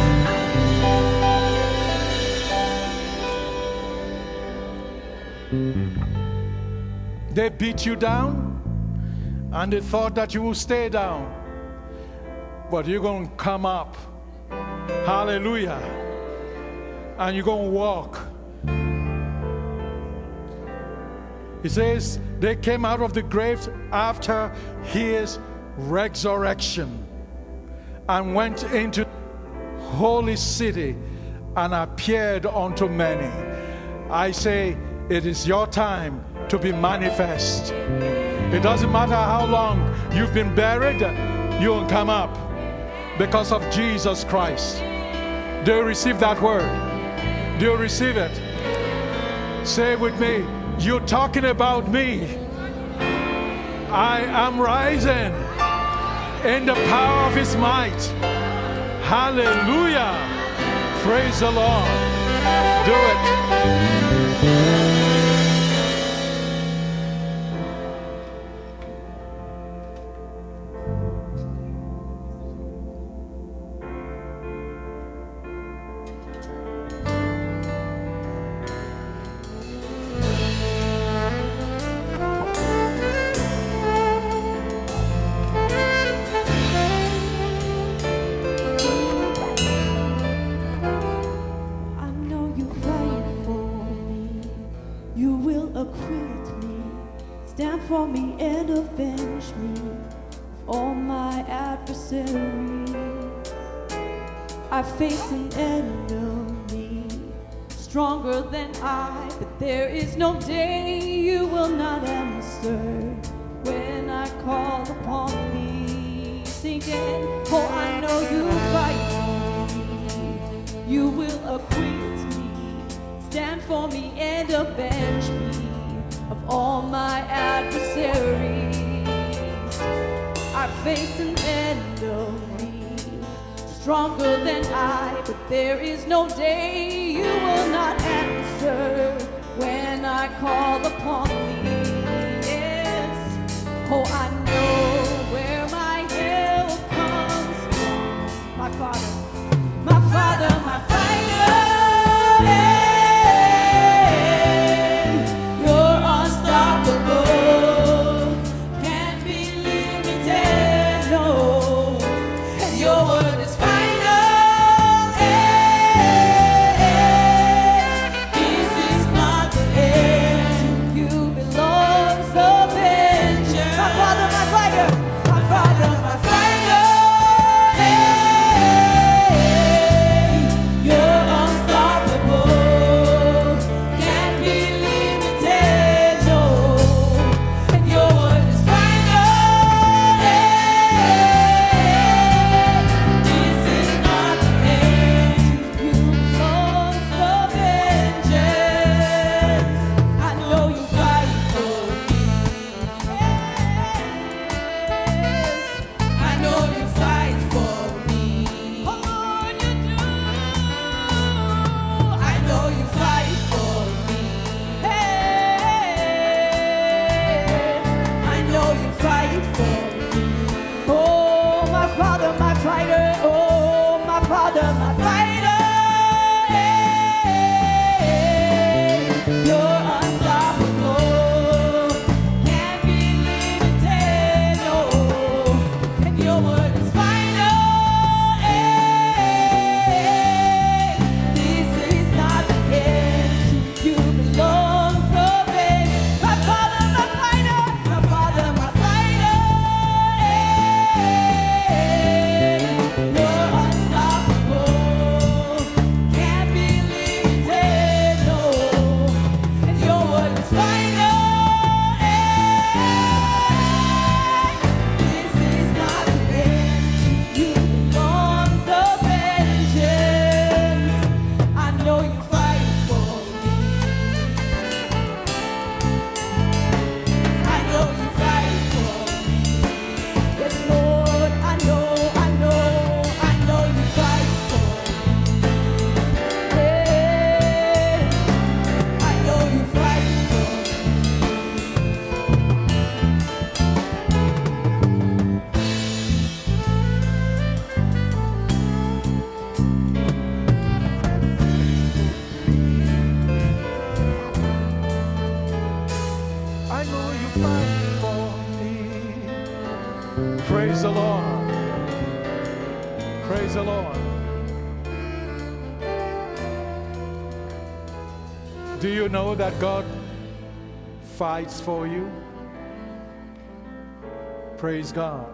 They beat you down. And they thought that you will stay down. But you're going to come up. Hallelujah. And you're going to walk. He says they came out of the grave after his resurrection and went into holy city and appeared unto many. I say it is your time to be manifest. It doesn't matter how long you've been buried, you'll come up because of Jesus Christ. Do you receive that word? Do you receive it? Say with me, you're talking about me. I am rising in the power of his might. Hallelujah. Praise the Lord. Do it. For me and avenge me of all my adversaries. I face an enemy stronger than I, but there is no day you will not answer when I call upon me. Singing, oh, I know you fight for me. You will acquit me, stand for me and avenge me of all my adversaries. I face an enemy stronger than I, but there is no day you will not answer when I call upon me. Yes, oh, I know where my help comes from. My Father, my Father, my fighter. Father, my fire. Praise the Lord. Praise the Lord. Do you know that God fights for you? Praise God.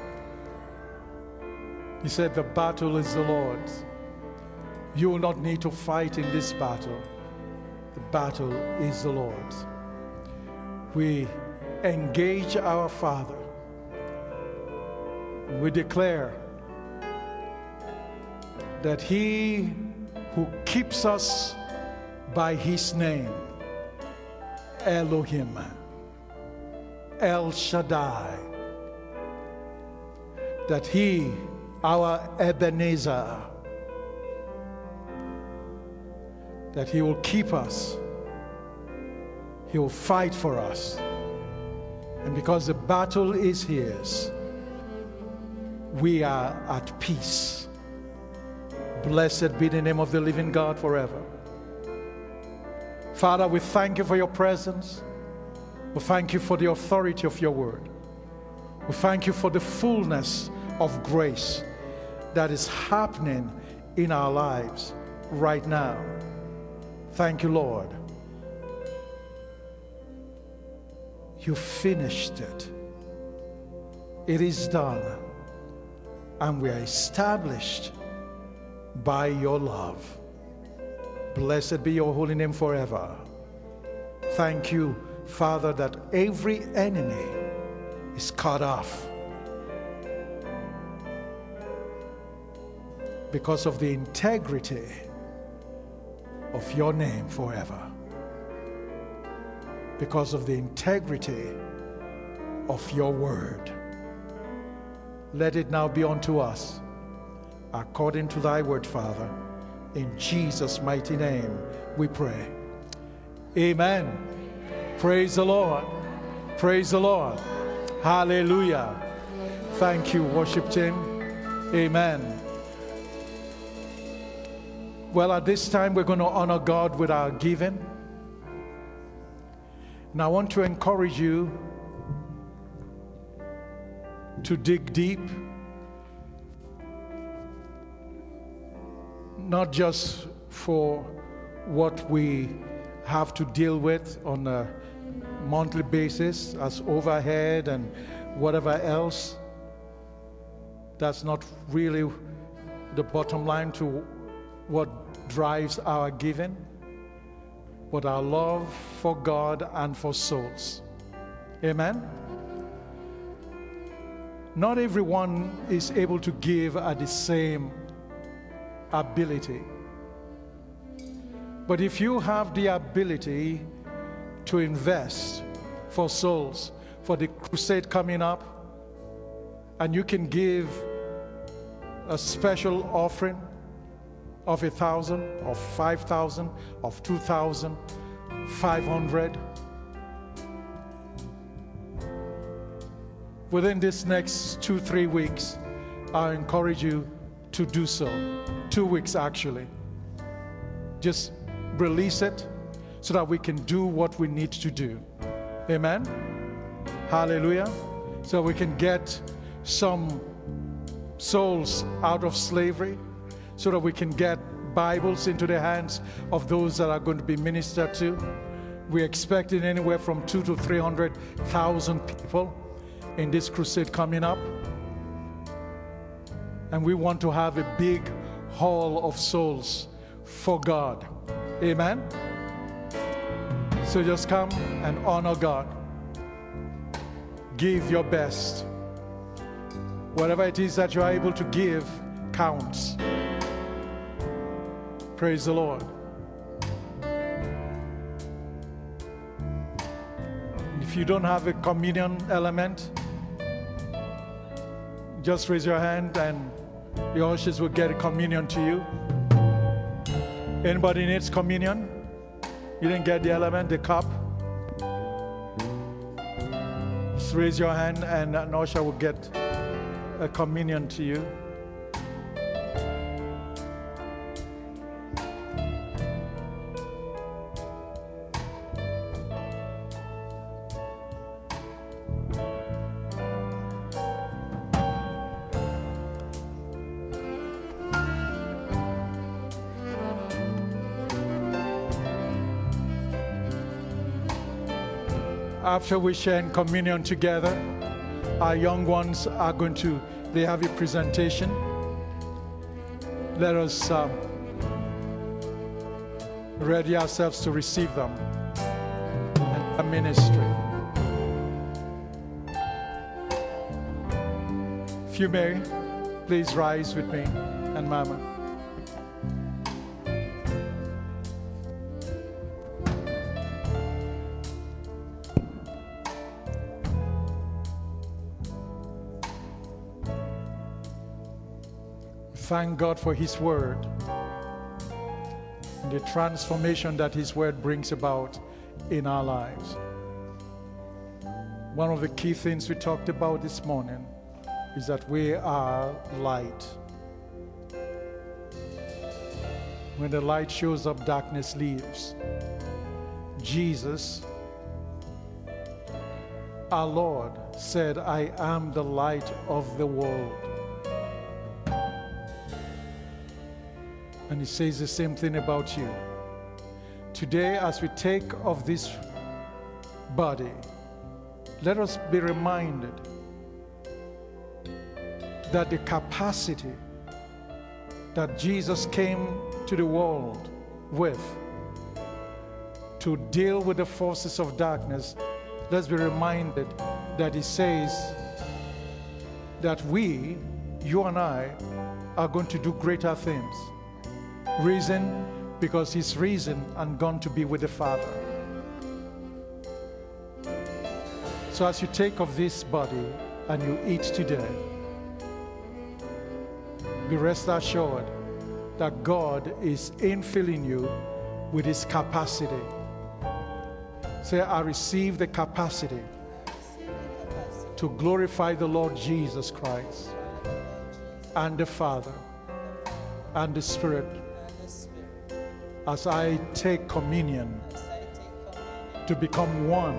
He said the battle is the Lord's. You will not need to fight in this battle. The battle is the Lord's. We engage our Father. We declare that He who keeps us by His name, Elohim, El Shaddai, that He, our Ebenezer, that He will keep us, He will fight for us. And because the battle is His, we are at peace. Blessed be the name of the living God forever. Father, we thank you for your presence. We thank you for the authority of your word. We thank you for the fullness of grace that is happening in our lives right now. Thank you, Lord. You finished it. It is done. And we are established by your love. Blessed be your holy name forever. Thank you, Father, that every enemy is cut off because of the integrity of your name forever. Because of the integrity of your word. Let it now be unto us according to thy word, Father. In Jesus' mighty name we pray. Amen. Praise the Lord. Praise the Lord. Hallelujah. Thank you, worship team. Amen. Well, at this time, we're going to honor God with our giving. And I want to encourage you to dig deep, not just for what we have to deal with on a monthly basis as overhead and whatever else. That's not really the bottom line to what drives our giving, but our love for God and for souls. Amen? Not everyone is able to give at the same ability. But if you have the ability to invest for souls, for the crusade coming up, and you can give a special offering of a thousand, of five thousand, of two thousand, five hundred. Within this next two, three weeks, I encourage you to do so. Two weeks actually. Just release it so that we can do what we need to do. Amen? Hallelujah. So we can get some souls out of slavery, so that we can get Bibles into the hands of those that are going to be ministered to. We're expecting anywhere from two to three hundred thousand people in this crusade coming up. And we want to have a big haul of souls for God. Amen? So just come and honor God. Give your best. Whatever it is that you are able to give counts. Praise the Lord. If you don't have a communion element, just raise your hand and the ushers will get a communion to you. Anybody needs communion? You didn't get the element, the cup? Just raise your hand and an usher will get a communion to you. After we share in communion together, our young ones are going to, they have a presentation. Let us um, ready ourselves to receive them and a ministry. If you may, please rise with me and Mama. Thank God for His Word and the transformation that His Word brings about in our lives. One of the key things we talked about this morning is that we are light. When the light shows up, darkness leaves. Jesus, our Lord, said, I am the light of the world. And He says the same thing about you. Today, as we take of this body, let us be reminded that the capacity that Jesus came to the world with to deal with the forces of darkness, let's be reminded that He says that we, you and I, are going to do greater things. Reason, because He's risen and gone to be with the Father. So as you take of this body and you eat today, be rest assured that God is infilling you with His capacity. Say, I receive the capacity to glorify the Lord Jesus Christ and the Father and the Spirit as I take communion to become one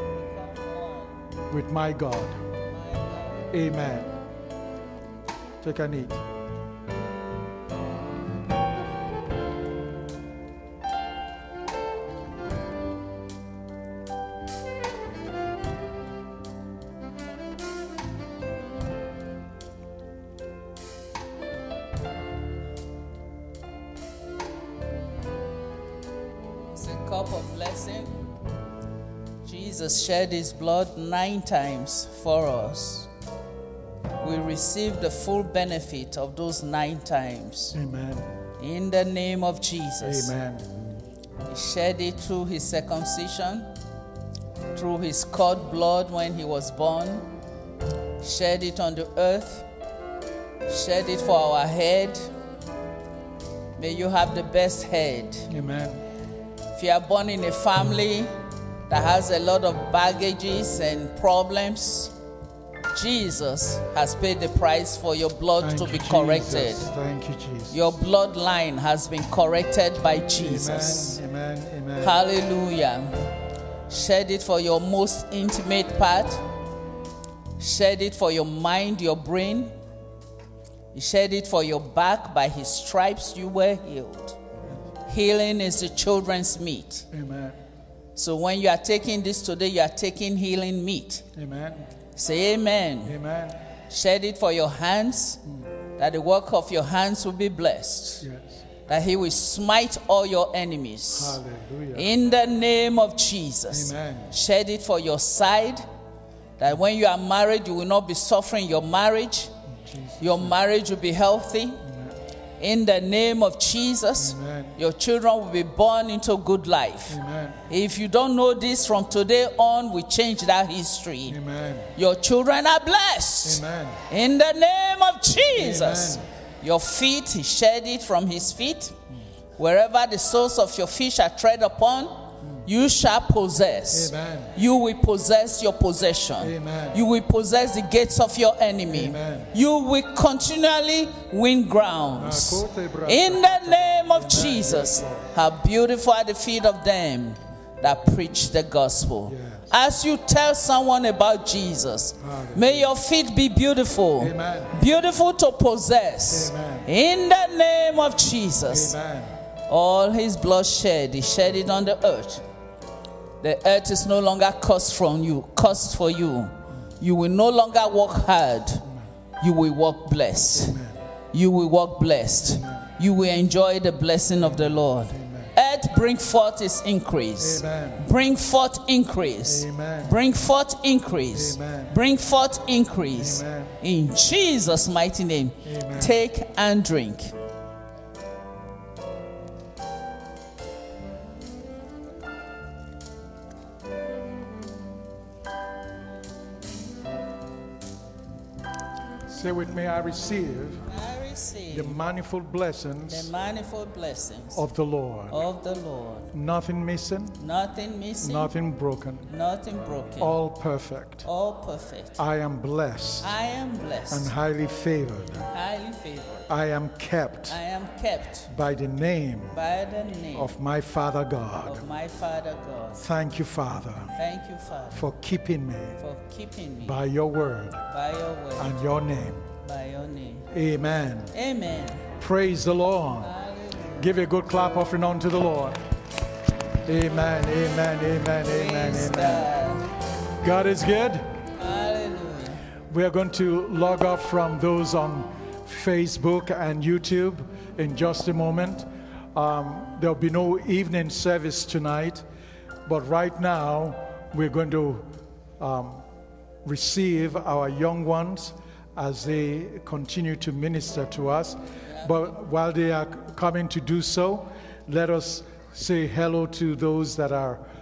with my God. Amen. Take and eat. Jesus shed His blood nine times for us. We receive the full benefit of those nine times. Amen. In the name of Jesus. Amen. He shed it through His circumcision, through His cord blood when He was born, shed it on the earth, shed it for our head. May you have the best head. Amen. If you are born in a family that has a lot of baggages and problems, Jesus has paid the price for your blood Thank to be Jesus. corrected. Thank you, Jesus. Your bloodline has been corrected by Jesus. Amen. Amen. Amen. Hallelujah. Shed it for your most intimate part. Shed it for your mind, your brain. He shed it for your back. By His stripes you were healed. Healing is the children's meat. Amen. So when you are taking this today, you are taking healing meat. Amen. Say amen. Amen. Shed it for your hands, mm. that the work of your hands will be blessed. Yes. That He will smite all your enemies. Hallelujah. In the name of Jesus. Amen. Shed it for your side, that when you are married, you will not be suffering your marriage. Jesus. Your marriage will be healthy. In the name of Jesus, Amen. Your children will be born into good life. Amen. If you don't know this, from today on, we change that history. Amen. Your children are blessed. Amen. In the name of Jesus. Amen. Your feet, He shed it from His feet. Mm. Wherever the soles of your feet shall tread upon, mm. you shall possess. Amen. You will possess your possession. Amen. You will possess the gates of your enemy. Amen. You will continually win grounds. In the name of Jesus. How beautiful are the feet of them that preach the gospel. Yes. As you tell someone about Jesus, Hallelujah. May your feet be beautiful. Amen. Beautiful to possess. Amen. In the name of Jesus. Amen. All His blood shed, He shed it on the earth. The earth is no longer cursed from you, cursed for you. You will no longer work hard. You will walk blessed. Amen. You will walk blessed. Amen. You will enjoy the blessing of the Lord. Amen. Earth, bring forth its increase. Amen. Bring forth increase. Amen. Bring forth increase. Amen. Bring forth increase. Amen. In Jesus' mighty name. Amen. Take and drink. Say with me, I receive I receive the manifold blessings the manifold blessings of the Lord. of the Lord. Nothing missing, Nothing missing, nothing broken, nothing broken, all perfect. all perfect. I am blessed I am blessed, and highly favored. highly favored. I am kept I am kept by the name by the name of my Father God. of my Father God. Thank you, Father, Thank you, Father, for keeping me for keeping me by your word by your word, and your name. by your name. Amen. Amen. Praise the Lord. Hallelujah. Give a good clap offering unto the Lord. Amen, amen, amen, amen, Praise amen. God. God is good. Hallelujah. We are going to log off from those on Facebook and YouTube in just a moment. Um, there'll be no evening service tonight, but right now we're going to um, receive our young ones as they continue to minister to us. But while they are coming to do so, let us say hello to those that are